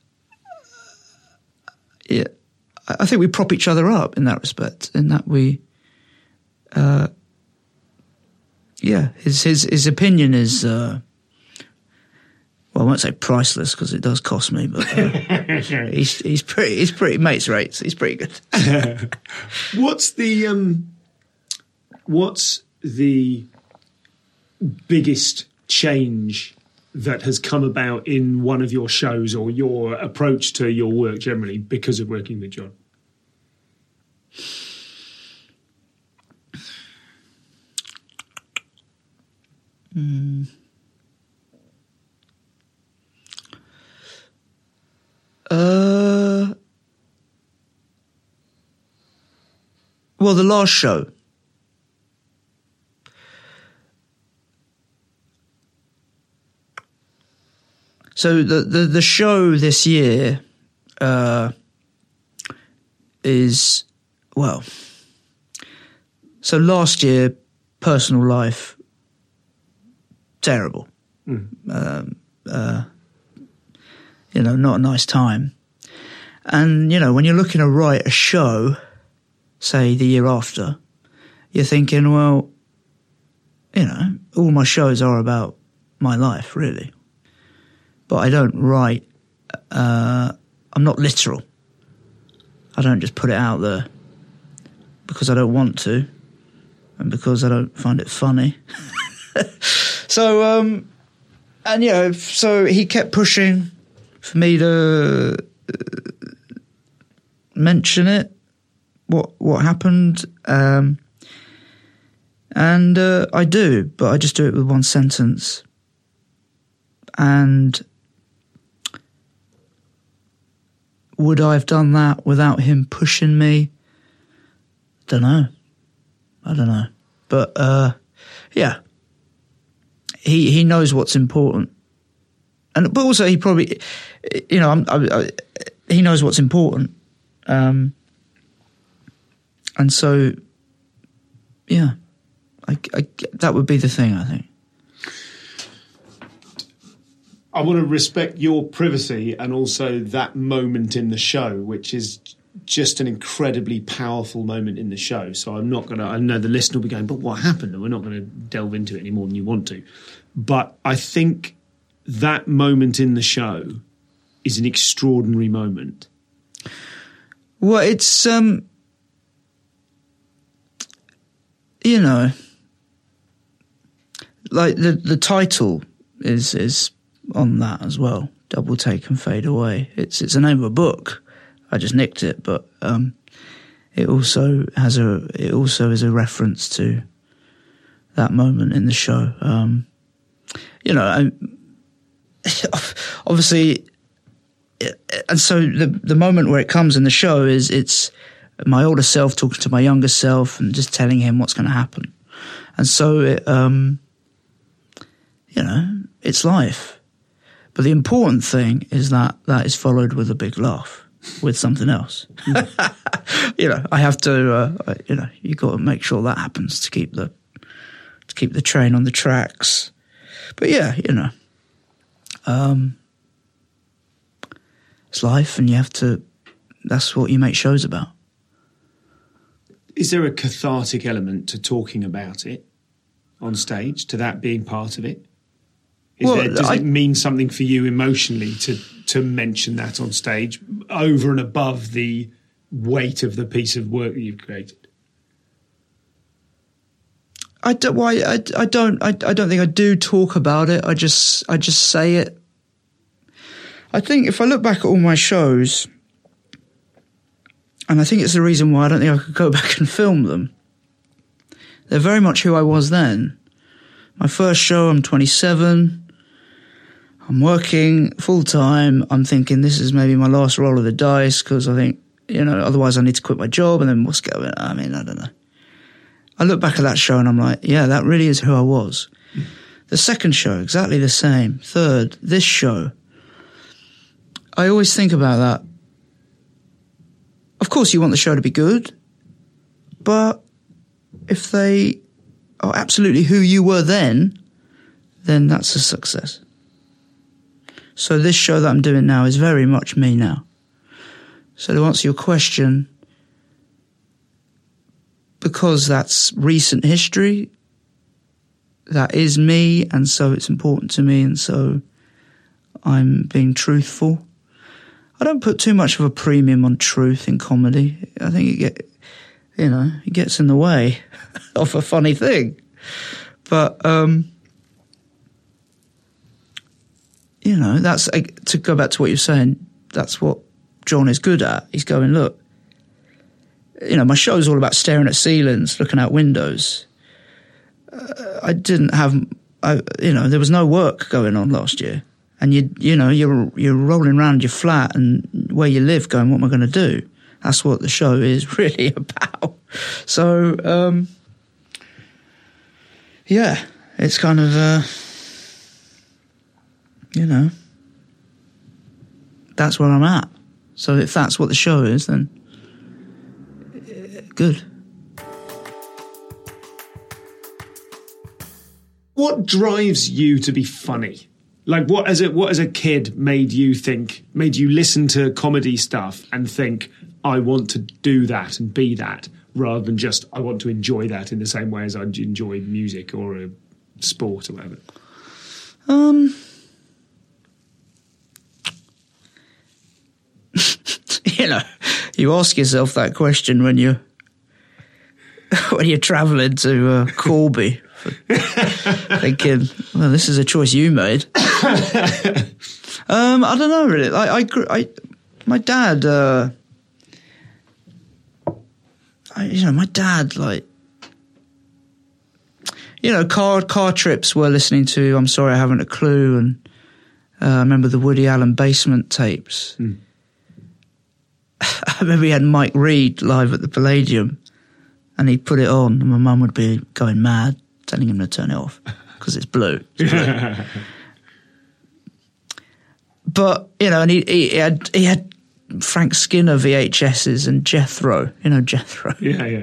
yeah, I think we prop each other up in that respect. In that we, uh, yeah, his his his opinion is, uh, well, I won't say priceless because it does cost me, but uh, he's he's pretty he's pretty mates rates. He's pretty good. What's the um, what's the biggest change that has come about in one of your shows or your approach to your work generally because of working with John? Mm. Well, the last show. So the, the, the show this year uh, is, well, so last year, personal life, terrible. Mm. Um, uh, you know, not a nice time. And, you know, when you're looking to write a show, say the year after, you're thinking, well, you know, all my shows are about my life, really. But I don't write, uh, I'm not literal. I don't just put it out there because I don't want to and because I don't find it funny. so, um, and, you know, so he kept pushing for me to uh, mention it, what what happened. Um, and uh, I do, but I just do it with one sentence. And would I have done that without him pushing me? Don't know. I don't know. But, uh, yeah. He he knows what's important. And but also he probably, you know, I'm, I, I, he knows what's important. Um, and so, yeah, I, I, that would be the thing, I think. I want to respect your privacy and also that moment in the show, which is just an incredibly powerful moment in the show. So I'm not going to, I know the listener will be going, but what happened? And we're not going to delve into it any more than you want to. But I think that moment in the show is an extraordinary moment. Well, it's, um, you know, like the, the title is, is on that as well. Double Take and Fade Away. It's, it's the name of a book. I just nicked it, but, um, it also has a, it also is a reference to that moment in the show. Um, you know, I, obviously, and so the the moment where it comes in the show is it's my older self talking to my younger self and just telling him what's going to happen. And so, it, um, you know, it's life. But the important thing is that that is followed with a big laugh, with something else. You know, I have to, uh, you know, you got to make sure that happens to keep the to keep the train on the tracks. But yeah, you know, um, it's life, and you have to. That's what you make shows about. Is there a cathartic element to talking about it on stage, to that being part of it? Is well, there, does I, it mean something for you emotionally to to mention that on stage over and above the weight of the piece of work that you've created? I don't. Why? I, I don't. I, I don't think I do talk about it. I just. I just say it. I think if I look back at all my shows, and I think it's the reason why I don't think I could go back and film them. They're very much who I was then. My first show, I'm twenty-seven. I'm working full time. I'm thinking this is maybe my last roll of the dice because I think, you know, otherwise I need to quit my job and then what's going on? I mean, I don't know. I look back at that show and I'm like, yeah, that really is who I was. Mm. The second show, exactly the same. Third, this show. I always think about that. Of course, you want the show to be good, but if they are absolutely who you were then, then that's a success. So this show that I'm doing now is very much me now. So to answer your question, because that's recent history, that is me, and so it's important to me, and so I'm being truthful. I don't put too much of a premium on truth in comedy. I think it get, you know, it gets in the way of a funny thing. But, um, you know, that's, to go back to what you're saying, that's what John is good at. He's going, look, you know, my show's all about staring at ceilings, looking out windows. Uh, I didn't have, I, you know, there was no work going on last year. And you, you know, you're, you're rolling around your flat and where you live going, what am I going to do? That's what the show is really about. So, um, yeah, it's kind of, uh, you know, that's where I'm at. So if that's what the show is, then uh, good. What drives you to be funny? Like, what as a what as a kid made you think, made you listen to comedy stuff and think, I want to do that and be that, rather than just I want to enjoy that in the same way as I enjoy music or a sport or whatever? Um, you know, you ask yourself that question when you when you're travelling to uh, Corby. Thinking, well, this is a choice you made. um, I don't know, really. I, I, I my dad, uh, I, you know, my dad, like, you know, car car trips were listening to I'm Sorry I Haven't a Clue, and uh, I remember the Woody Allen Basement tapes. Mm. I remember he had Mike Reid live at the Palladium, and he'd put it on, and my mum would be going mad, telling him to turn it off because it's blue. It's blue. But, you know, and he, he had he had Frank Skinner V H S's and Jethro, you know, Jethro. Yeah, yeah.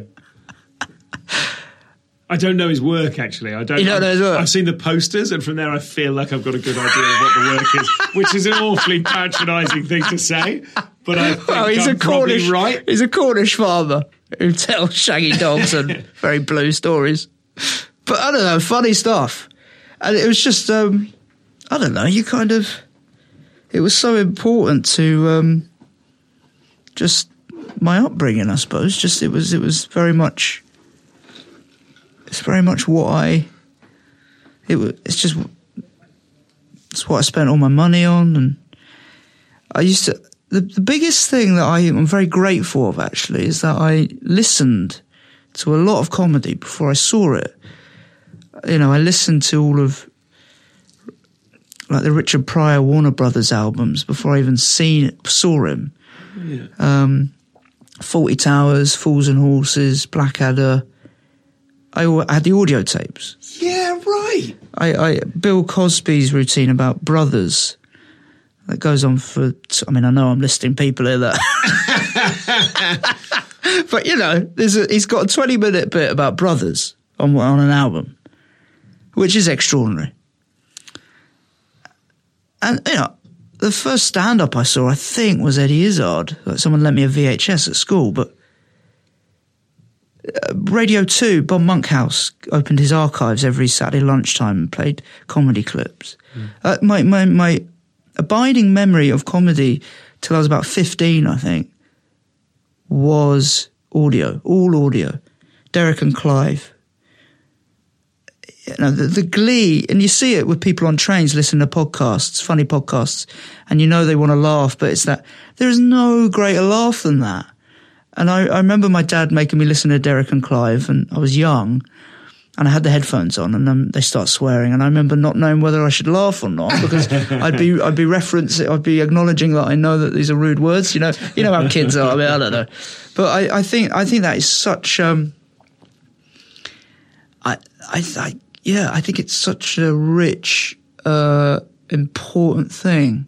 I don't know his work, actually. I don't, you don't know his work? I've seen the posters, and from there I feel like I've got a good idea of what the work is, which is an awfully patronising thing to say, but I think well, he's I'm a Cornish, right. He's a Cornish farmer who tells shaggy dogs and very blue stories. But I don't know, funny stuff. And it was just, um, I don't know, you kind of, it was so important to um, just my upbringing, I suppose. Just, it was, it was very much, it's very much what I, it was, it's just, it's what I spent all my money on. And I used to, the, the biggest thing that I am very grateful of, actually, is that I listened to a lot of comedy before I saw it. You know, I listened to all of, like, the Richard Pryor Warner Brothers albums before I even seen it, saw him. Yeah. Um, Fawlty Towers, Fools and Horses, Blackadder. I, I had the audio tapes. Yeah, right. I, I Bill Cosby's routine about brothers that goes on for. I mean, I know I'm listing people here that, but you know, there's a, he's got a twenty minute bit about brothers on on an album, which is extraordinary. And you know, the first stand up I saw, I think, was Eddie Izzard. Like, someone lent me a V H S at school, but. Uh, Radio two, Bob Monkhouse opened his archives every Saturday lunchtime and played comedy clips. Mm. Uh, my, my, my abiding memory of comedy till I was about fifteen, I think, was audio, all audio. Derek and Clive. You know, the, the glee, and you see it with people on trains listening to podcasts, funny podcasts, and you know they want to laugh, but it's that, there is no greater laugh than that. And I, I remember my dad making me listen to Derek and Clive, and I was young, and I had the headphones on, and um, they start swearing, and I remember not knowing whether I should laugh or not, because I'd be I'd be referencing, I'd be acknowledging that I know that these are rude words. You know, you know how kids are. I mean, I don't know, but I, I think I think that is such. Um, I, I I yeah, I think it's such a rich, uh, important thing.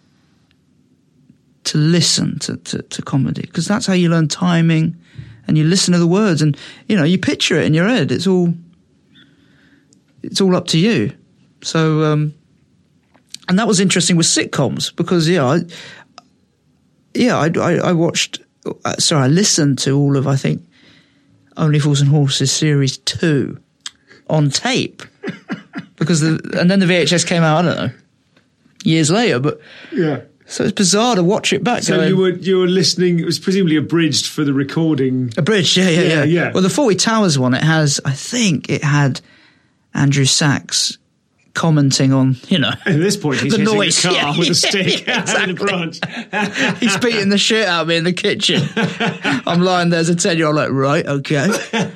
To listen to, to, to comedy, because that's how you learn timing, and you listen to the words, and you know you picture it in your head. It's all it's all up to you. So, um, and that was interesting with sitcoms, because yeah, I, yeah, I, I, I watched. Uh, sorry, I listened to all of I think Only Fools and Horses series two on tape, because the and then the V H S came out. I don't know, years later, but yeah. So it's bizarre to watch it back. So going, you were you were listening. It was presumably abridged for the recording. Abridged, yeah, yeah, yeah. yeah, yeah. Well, the Fawlty Towers one, it has. I think it had Andrew Sachs commenting on, you know, at this point he's the hitting noise. the car yeah, with yeah, a stick yeah, exactly. in the branch. He's beating the shit out of me in the kitchen. I'm lying there as a ten-year-old, like, right, okay.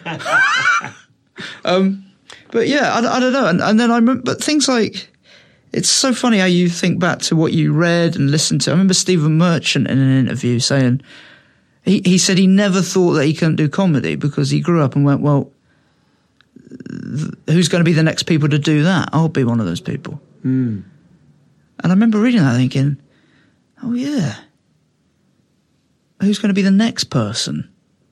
um, but yeah, I, I don't know. And, and then I remember, but things like. It's so funny how you think back to what you read and listened to. I remember Stephen Merchant in an interview saying, he, he said he never thought that he couldn't do comedy because he grew up and went, well, th- who's going to be the next people to do that? I'll be one of those people. Mm. And I remember reading that thinking, oh yeah, who's going to be the next person?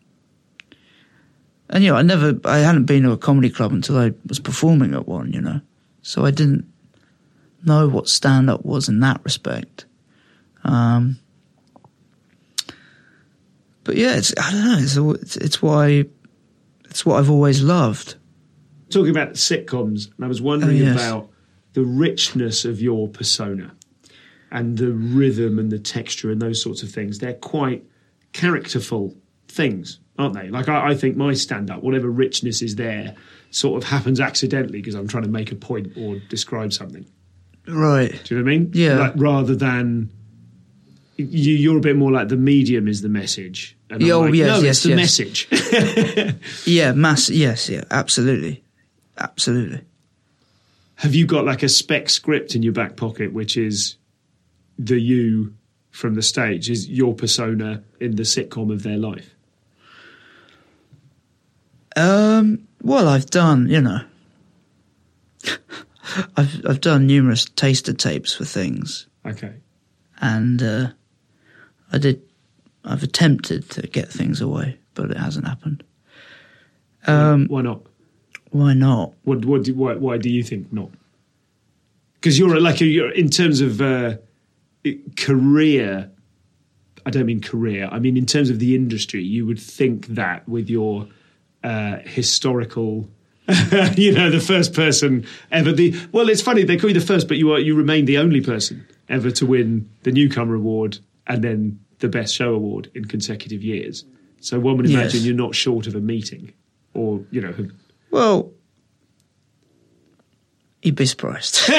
And, you know, I never, I hadn't been to a comedy club until I was performing at one, you know. So I didn't know what stand-up was in that respect. Um, but yeah, it's, I don't know, it's, it's, it's why, it's what I've always loved. Talking about sitcoms, and I was wondering oh, yes. about the richness of your persona and the rhythm and the texture and those sorts of things. They're quite characterful things, aren't they? Like, I, I think my stand-up, whatever richness is there, sort of happens accidentally because I'm trying to make a point or describe something. Right. Do you know what I mean? Yeah. Like, rather than... You, you're a bit more like the medium is the message. And I'm oh, like, yes, no, yes, it's the yes. message. yeah, mass. Yes, yeah, absolutely. Absolutely. Have you got like a spec script in your back pocket, which is the you from the stage, is your persona in the sitcom of their life? Um, well, I've done, you know, I've I've done numerous taster tapes for things. Okay. And uh, I did, I've attempted to get things away, but it hasn't happened. Um, why not? Why not? What? What? Do, why? Why do you think not? Because you're like a, you're in terms of uh, career. I don't mean career. I mean in terms of the industry. You would think that with your uh, historical, you know, the first person ever. The well, it's funny they call you the first, but you are you remain the only person ever to win the Newcomer Award and then the Best Show Award in consecutive years. So one would imagine yes. you're not short of a meeting, or you know. Have, Well, you'd be surprised. What?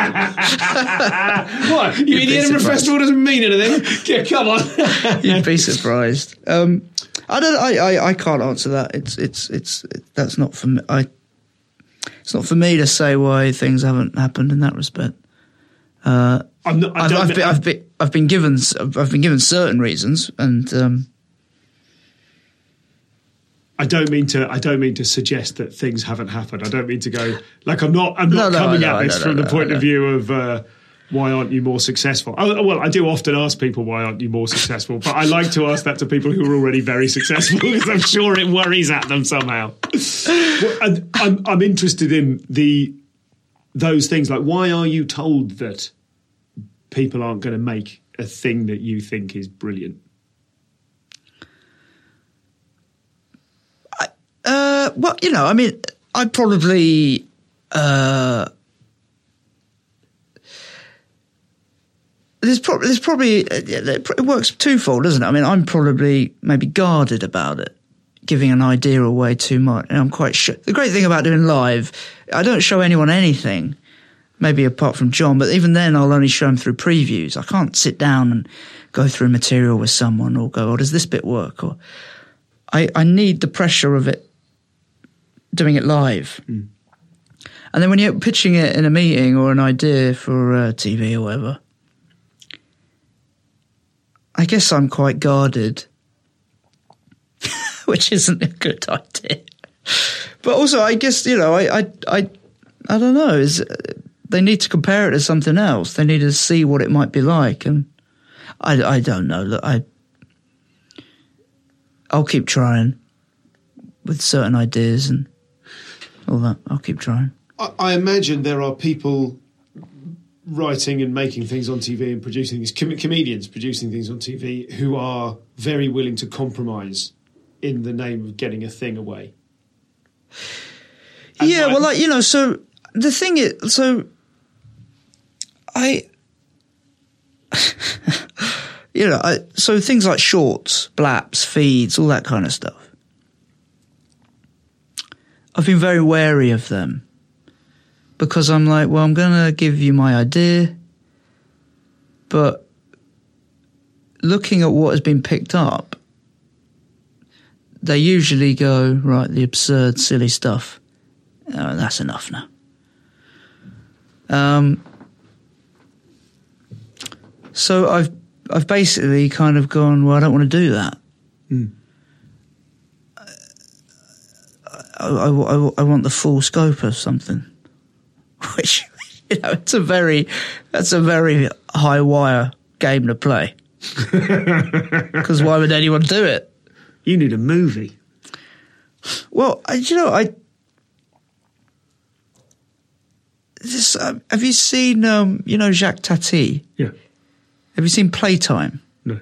You You'd mean be the Edinburgh surprised. Festival doesn't mean anything? Yeah, come on. You'd be surprised. Um, I don't. I, I, I can't answer that. It's it's it's it, that's not for me. I. It's not for me to say why things haven't happened in that respect. Uh, I'm not, I I've, don't I've, know- been, I've been I've been given I've been given certain reasons, and um, I don't mean to. I don't mean to suggest that things haven't happened. I don't mean to go like I'm not. I'm not No, no, coming no, at this no, from no, the no, point no. of view of uh, why aren't you more successful. Oh, well, I do often ask people why aren't you more successful, but I like to ask that to people who are already very successful because I'm sure it worries at them somehow. Well, and I'm I'm interested in the those things like why are you told that people aren't going to make a thing that you think is brilliant? Uh, well, you know, I mean, I probably, uh, there's, pro- there's probably, it works twofold, doesn't it? I mean, I'm probably maybe guarded about it, giving an idea away too much. And I'm quite sure. The great thing about doing live, I don't show anyone anything, maybe apart from John, but even then I'll only show him through previews. I can't sit down and go through material with someone or go, oh, does this bit work? Or I, I need the pressure of it, doing it live. Mm. And then when you're pitching it in a meeting or an idea for uh, T V or whatever, I guess I'm quite guarded, which isn't a good idea. But also, I guess, you know, I, I, I, I don't know, is they need to compare it to something else. They need to see what it might be like. And I, I don't know. Look, I, I'll keep trying with certain ideas and all that. I'll keep trying. I, I imagine there are people writing and making things on T V and producing things, com- comedians producing things on T V who are very willing to compromise in the name of getting a thing away. And yeah, like, well, like, you know, so the thing is, so I, you know, I, so things like shorts, blaps, feeds, all that kind of stuff. I've been very wary of them because I'm like, well, I'm going to give you my idea, but looking at what has been picked up, they usually go, right, the absurd, silly stuff. Oh, that's enough now. Um, so I've I've basically kind of gone, well, I don't want to do that. Mm. I, I, I, I want the full scope of something, which, you know, it's a very, that's a very high wire game to play. Because why would anyone do it? You need a movie. Well, I, you know, I. This, uh, have you seen, um, you know, Jacques Tati? Yeah. Have you seen Playtime? No.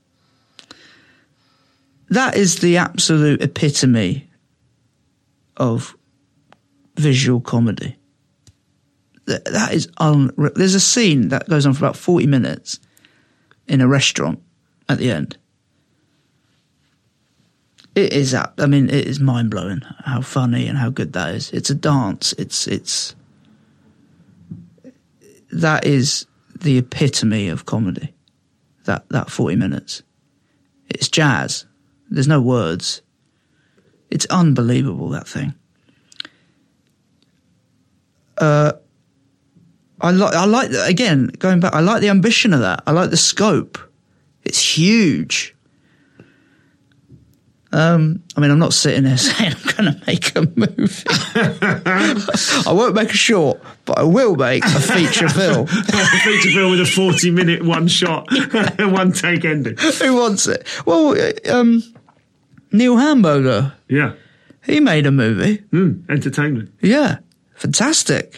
That is the absolute epitome of visual comedy. That, that is unreal. There's a scene that goes on for about forty minutes in a restaurant at the end. It is, I mean, it is mind blowing how funny and how good that is. It's a dance. It's, it's, that is the epitome of comedy. That, that forty minutes. It's jazz. There's no words. It's unbelievable, that thing. Uh, I like, I like, again, going back, I like the ambition of that. I like the scope. It's huge. Um, I mean, I'm not sitting there saying I'm going to make a movie. I won't make a short, but I will make a feature film. A feature film with a forty minute one shot, one take ending. Who wants it? Well, um, Neil Hamburger. Yeah. He made a movie. Mm, entertainment. Yeah. Fantastic.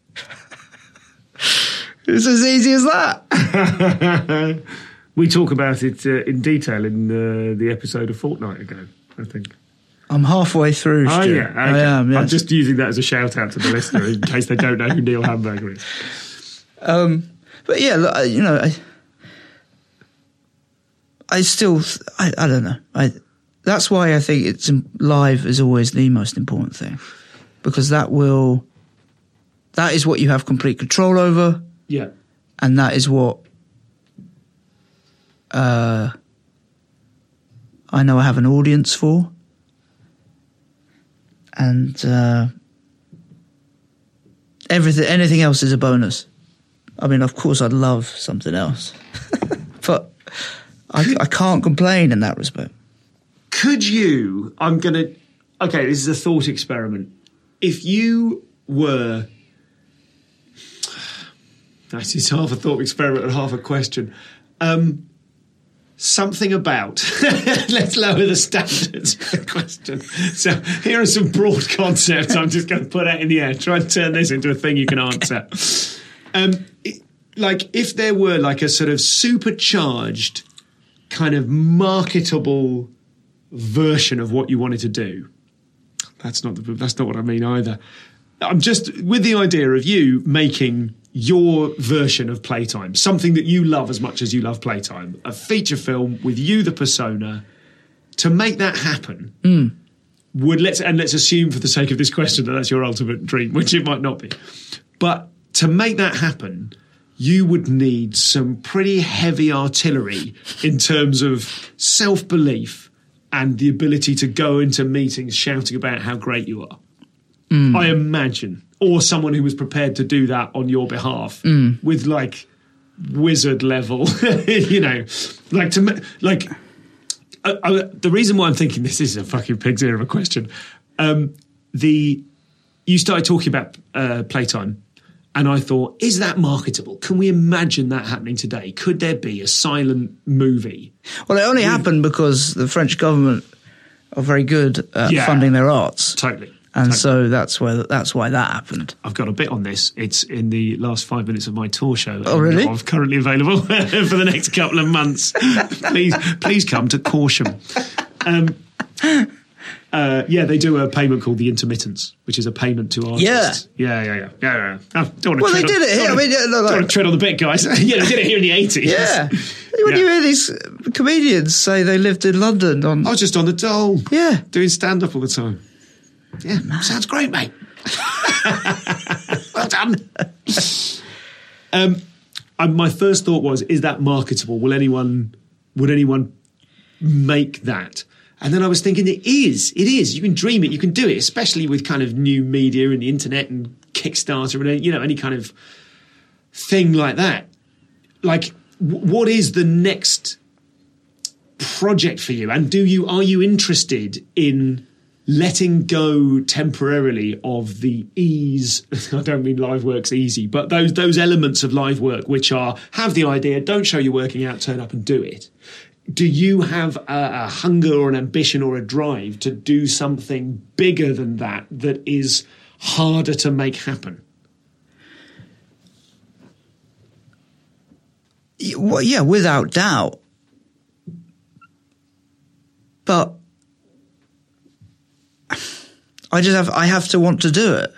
It's as easy as that. We talk about it uh, in detail in uh, the episode a fortnight ago, I think. I'm halfway through, Oh, Stu. yeah. Okay. I am, yes. I'm just using that as a shout out to the listener in case they don't know who Neil Hamburger is. Um, but yeah, look, I- you know, I, I still, I, I don't know. I, that's why I think it's live is always the most important thing, because that will, that is what you have complete control over, Yeah. and that is what uh, I know I have an audience for, and uh, everything, anything else is a bonus. I mean, of course, I'd love something else, but I, I can't complain in that respect. Could you, I'm going to, okay, this is a thought experiment. If you were, that is half a thought experiment and half a question. Um, something about, let's lower the standards for the question. So here are some broad concepts I'm just going to put out in the air. Try and turn this into a thing you can answer. Um, it, like if there were like a sort of supercharged kind of marketable version of what you wanted to do. That's not the, that's not what I mean either. I'm just with the idea of you making your version of Playtime, something that you love as much as you love Playtime, a feature film with you, the persona. To make that happen, Mm. would let's and let's assume for the sake of this question that that's your ultimate dream, which it might not be. But to make that happen, you would need some pretty heavy artillery in terms of self-belief and the ability to go into meetings shouting about how great you are. Mm. I imagine. Or someone who was prepared to do that on your behalf Mm. with like wizard level, you know, like to like. I, I, the reason why I'm thinking this is a fucking pig's ear of a question. Um, the you started talking about uh, Playtime, and I thought, is that marketable? Can we imagine that happening today? Could there be a silent movie? Well, it only happened because the French government are very good at Yeah. funding their arts. Totally. And totally. so that's why that's why that happened. I've got a bit on this. It's in the last five minutes of my tour show. Oh, really? I'm currently available for the next couple of months. please, please come to Corsham. Um, uh, yeah, they do a payment called the intermittence, which is a payment to artists. Yeah, yeah, yeah, yeah. yeah, yeah. I don't Well, want they to did it here. I mean, yeah, no, don't like- want to tread on the bit, guys. Yeah, they did it here in the eighties. Yeah. When Yeah. you hear these comedians say they lived in London on... I was just on the dole. Yeah. Doing stand-up all the time. Yeah, sounds great, mate. Well done. Um, I, my first thought was, is that marketable? Will anyone, would anyone make that? And then I was thinking, it is. It is. You can dream it. You can do it, especially with kind of new media and the internet and Kickstarter and, you know, any kind of thing like that. Like, w- what is the next project for you? And do you are you interested in letting go temporarily of the ease? I don't mean live work's easy, but those those elements of live work which are have the idea, don't show you're working out, turn up and do it. Do you have a, a hunger or an ambition or a drive to do something bigger than that that is harder to make happen? Well, yeah, without doubt. But I just have I have to want to do it.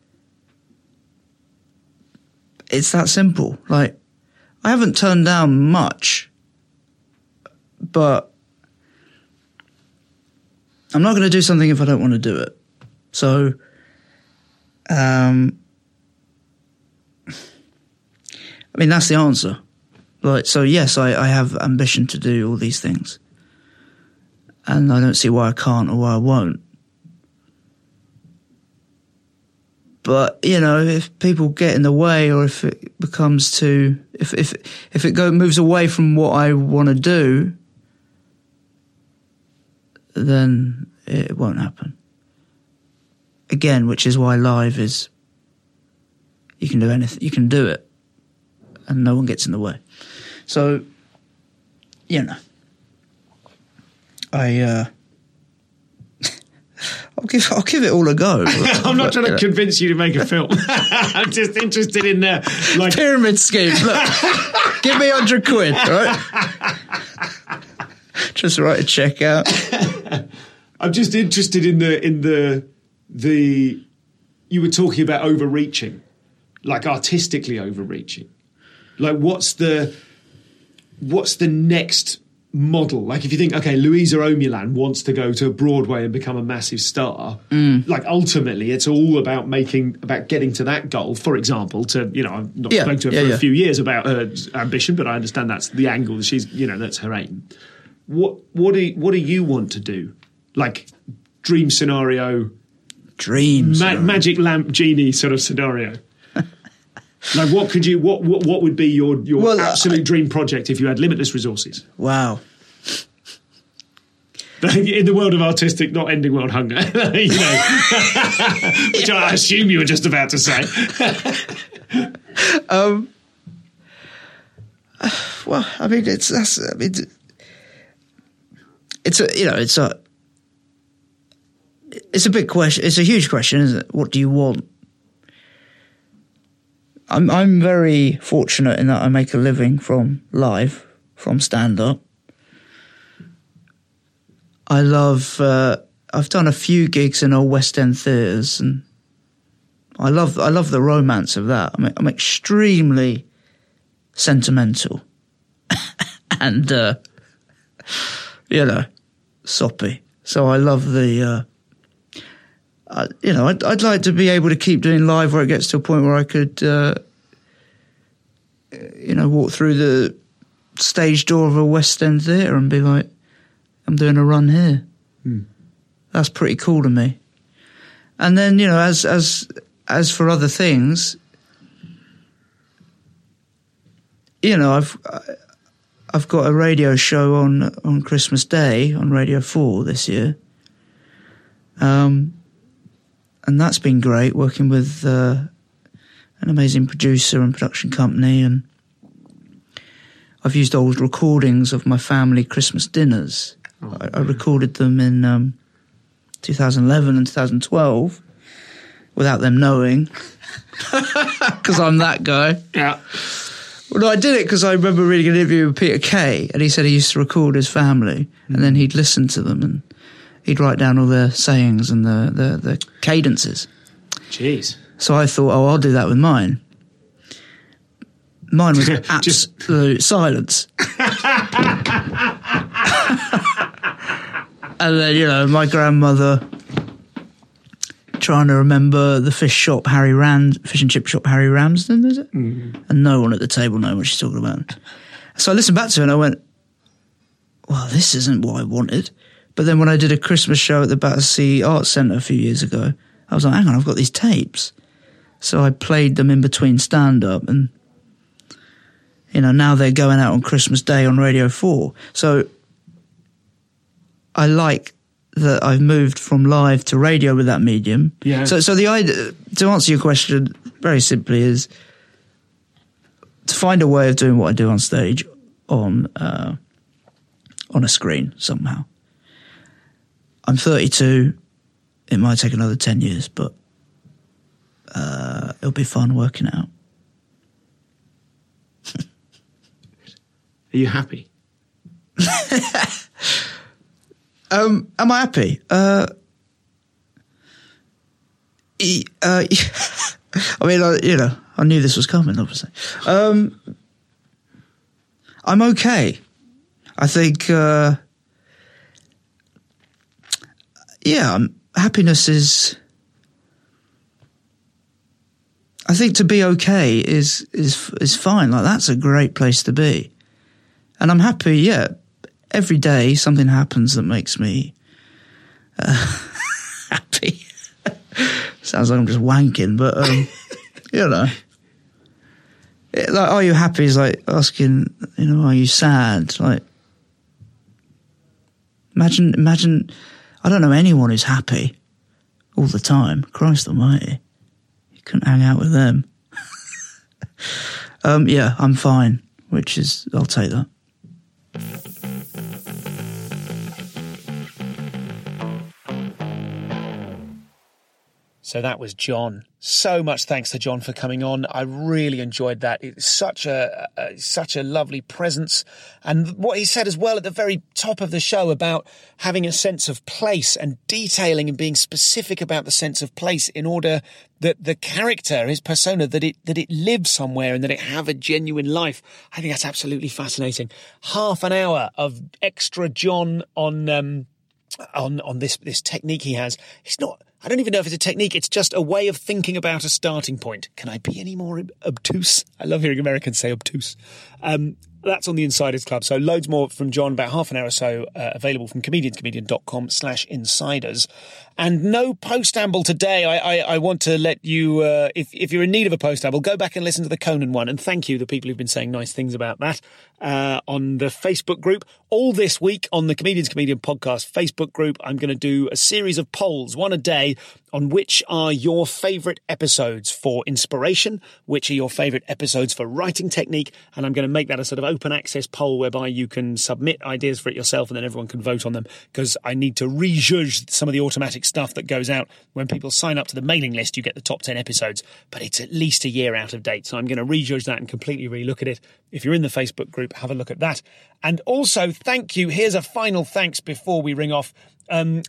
It's that simple. Like, I haven't turned down much, but I'm not going to do something if I don't want to do it. So, um, I mean, that's the answer. Like, so yes, I, I have ambition to do all these things. And I don't see why I can't or why I won't. But, you know, if people get in the way, or if it becomes too, if if if it go moves away from what I want to do, then it won't happen. Again, which is why live is, you can do anything, you can do it, and no one gets in the way. So, you know, I, uh, I'll give, I'll give it all a go. I'm not trying to convince you to make a film. I'm just interested in the, like, pyramid scheme. Look, give me a hundred quid, right? Just write a check out. I'm just interested in the, in the, the, you were talking about overreaching, like artistically overreaching. Like, what's the, what's the next model? Like, if you think, okay, Louisa Omulan wants to go to Broadway and become a massive star, mm. like, ultimately it's all about making, about getting to that goal. For example, to, you know, I've not yeah, spoken to her yeah, for yeah. a few years about her ambition, but I understand that's the angle that she's, you know, that's her aim. What, what do you, what do you want to do? Like, dream scenario, dream ma- magic lamp genie sort of scenario. Like, what could you? What what, what would be your your well, absolute I, dream project if you had limitless resources? Wow. In the world of artistic, not ending world hunger, you know, which yeah. I assume you were just about to say. um. Well, I mean, it's that's. I mean, it's a you know, it's a. It's a big question. It's a huge question, isn't it? What do you want? I'm I'm very fortunate in that I make a living from live, from stand-up. I love. Uh, I've done a few gigs in old West End theatres, and I love. I love the romance of that. I'm, I'm extremely sentimental, and uh, you know, soppy. So I love the. Uh, Uh, you know, I'd, I'd like to be able to keep doing live where it gets to a point where I could, uh, you know, walk through the stage door of a West End theatre and be like, I'm doing a run here. Hmm. That's pretty cool to me. And then, you know, as as as for other things, you know, I've I've got a radio show on on Christmas Day on Radio Four this year. Um. And that's been great, working with uh, an amazing producer and production company. And I've used old recordings of my family Christmas dinners. Oh, I, I recorded them in um, two thousand eleven and two thousand twelve without them knowing, because I'm that guy. Yeah. Well, no, I did it because I remember reading an interview with Peter Kay, and he said he used to record his family, mm. and then he'd listen to them and he'd write down all their sayings and the, the, the cadences. Jeez. So I thought, oh, I'll do that with mine. Mine was absolute silence. And then, you know, my grandmother trying to remember the fish shop, Harry Ram, fish and chip shop, Harry Ramsden, is it? Mm-hmm. And no one at the table knowing what she's talking about. So I listened back to her and I went, well, this isn't what I wanted. But then when I did a Christmas show at the Battersea Arts Centre a few years ago, I was like, hang on, I've got these tapes. So I played them in between stand-up, and, you know, now they're going out on Christmas Day on Radio four. So I like that I've moved from live to radio with that medium. Yeah. So, so the idea, to answer your question very simply, is to find a way of doing what I do on stage on uh, on a screen somehow. I'm thirty-two. It might take another ten years, but uh, it'll be fun working it out. Are you happy? um, am I happy? Uh, e- uh, I mean, I, you know, I knew this was coming, obviously. Um, I'm okay. I think, uh, yeah, I'm, happiness is, I think to be okay is, is, is fine. Like, that's a great place to be. And I'm happy, yeah. Every day something happens that makes me uh, happy. Sounds like I'm just wanking, but, um, you know. It, like, are you happy is like asking, you know, are you sad? Like, imagine, imagine, I don't know anyone who's happy all the time. Christ almighty. You couldn't hang out with them. um, yeah, I'm fine, which is, I'll take that. So that was John. So much thanks to John for coming on. I really enjoyed that. It's such a, a such a lovely presence. And what he said as well at the very top of the show about having a sense of place and detailing and being specific about the sense of place in order that the character, his persona, that it that it lives somewhere and that it have a genuine life. I think that's absolutely fascinating. Half an hour of extra John on um, on on this this technique he has. It's not. I don't even know if it's a technique. It's just a way of thinking about a starting point. Can I be any more obtuse? I love hearing Americans say obtuse. Um, that's on the Insiders Club. So loads more from John, about half an hour or so, uh, available from comedianscomedian.com slash insiders. And no postamble today. I, I, I want to let you, uh, if, if you're in need of a postamble, go back and listen to the Conan one. And thank you, the people who've been saying nice things about that uh, on the Facebook group. All this week on the Comedians Comedian podcast Facebook group, I'm going to do a series of polls, one a day, on which are your favourite episodes for inspiration, which are your favourite episodes for writing technique, and I'm going to make that a sort of open access poll whereby you can submit ideas for it yourself and then everyone can vote on them, because I need to rejudge some of the automatic stuff that goes out. When people sign up to the mailing list, you get the top ten episodes, but it's at least a year out of date, so I'm going to rejudge that and completely relook at it. If you're in the Facebook group, have a look at that. And also, thank you, here's a final thanks before we ring off, um...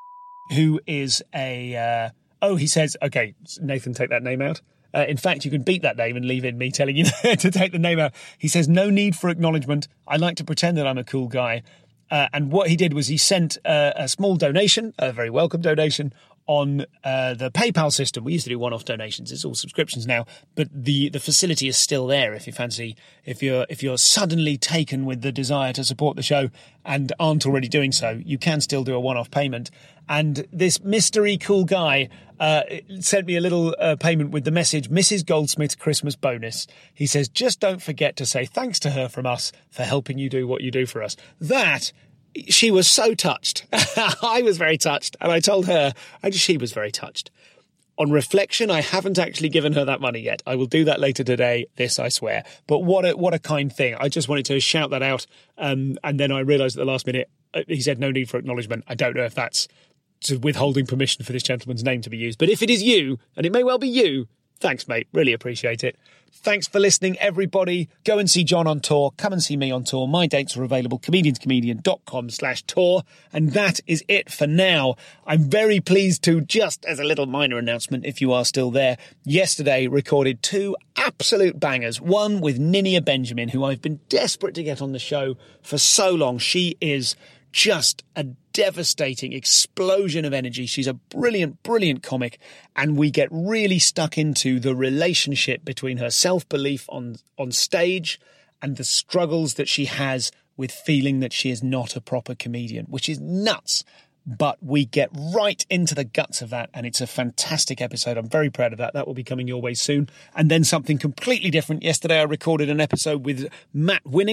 who is a, uh, oh, he says, okay, Nathan, take that name out. Uh, in fact, you can beat that name and leave in me telling you to take the name out. He says, no need for acknowledgement. I like to pretend that I'm a cool guy. Uh, and what he did was he sent uh, a small donation, a very welcome donation, on uh, the PayPal system. We used to do one-off donations. It's all subscriptions now, but the, the facility is still there if you fancy, if you're if you're suddenly taken with the desire to support the show and aren't already doing so, you can still do a one-off payment. And this mystery cool guy uh, sent me a little uh, payment with the message, Missus Goldsmith Christmas bonus. He says, just don't forget to say thanks to her from us for helping you do what you do for us. That... She was so touched. I was very touched. And I told her, and she was very touched. On reflection, I haven't actually given her that money yet. I will do that later today, this I swear. But what a what a kind thing. I just wanted to shout that out. Um, and then I realised at the last minute, uh, he said no need for acknowledgement. I don't know if that's to withholding permission for this gentleman's name to be used. But if it is you, and it may well be you, thanks, mate. Really appreciate it. Thanks for listening, everybody. Go and see John on tour. Come and see me on tour. My dates are available, comedianscomedian.com slash tour. And that is it for now. I'm very pleased to, just as a little minor announcement, if you are still there, yesterday recorded two absolute bangers. One with Ninia Benjamin, who I've been desperate to get on the show for so long. She is just a devastating explosion of energy. She's a brilliant, brilliant comic, and we get really stuck into the relationship between her self-belief on, on stage and the struggles that she has with feeling that she is not a proper comedian, which is nuts. But we get right into the guts of that, and it's a fantastic episode. I'm very proud of that. That will be coming your way soon. And then something completely different. Yesterday I recorded an episode with Matt Winning,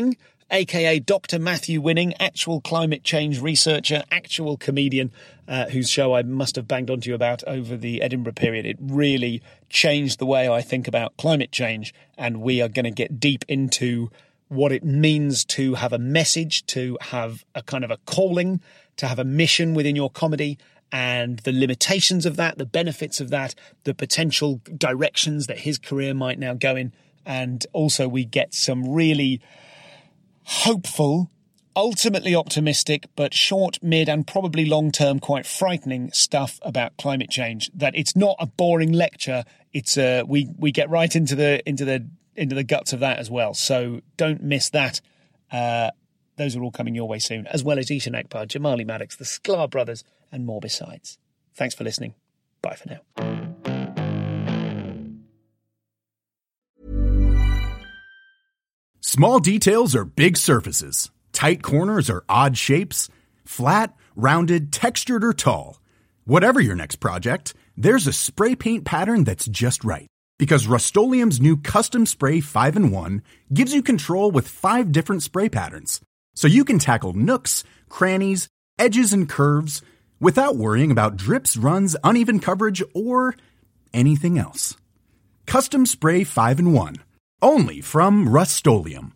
aka Doctor Matthew Winning, actual climate change researcher, actual comedian, uh, whose show I must have banged onto you about over the Edinburgh period. It really changed the way I think about climate change, and we are going to get deep into what it means to have a message, to have a kind of a calling, to have a mission within your comedy, and the limitations of that, the benefits of that, the potential directions that his career might now go in. And also we get some really hopeful, ultimately optimistic, but short, mid, and probably long-term quite frightening stuff about climate change. That it's not a boring lecture. It's a, we we get right into the into the into the guts of that as well. So don't miss that. Uh, those are all coming your way soon, as well as Ishan Ekbar, Jamali Maddox, the Sklar Brothers, and more besides. Thanks for listening. Bye for now. Small details are big surfaces. Tight corners are odd shapes. Flat, rounded, textured, or tall. Whatever your next project, there's a spray paint pattern that's just right. Because Rust-Oleum's new Custom Spray five in one gives you control with five different spray patterns. So you can tackle nooks, crannies, edges, and curves without worrying about drips, runs, uneven coverage, or anything else. Custom Spray five in one. Only from Rust-Oleum.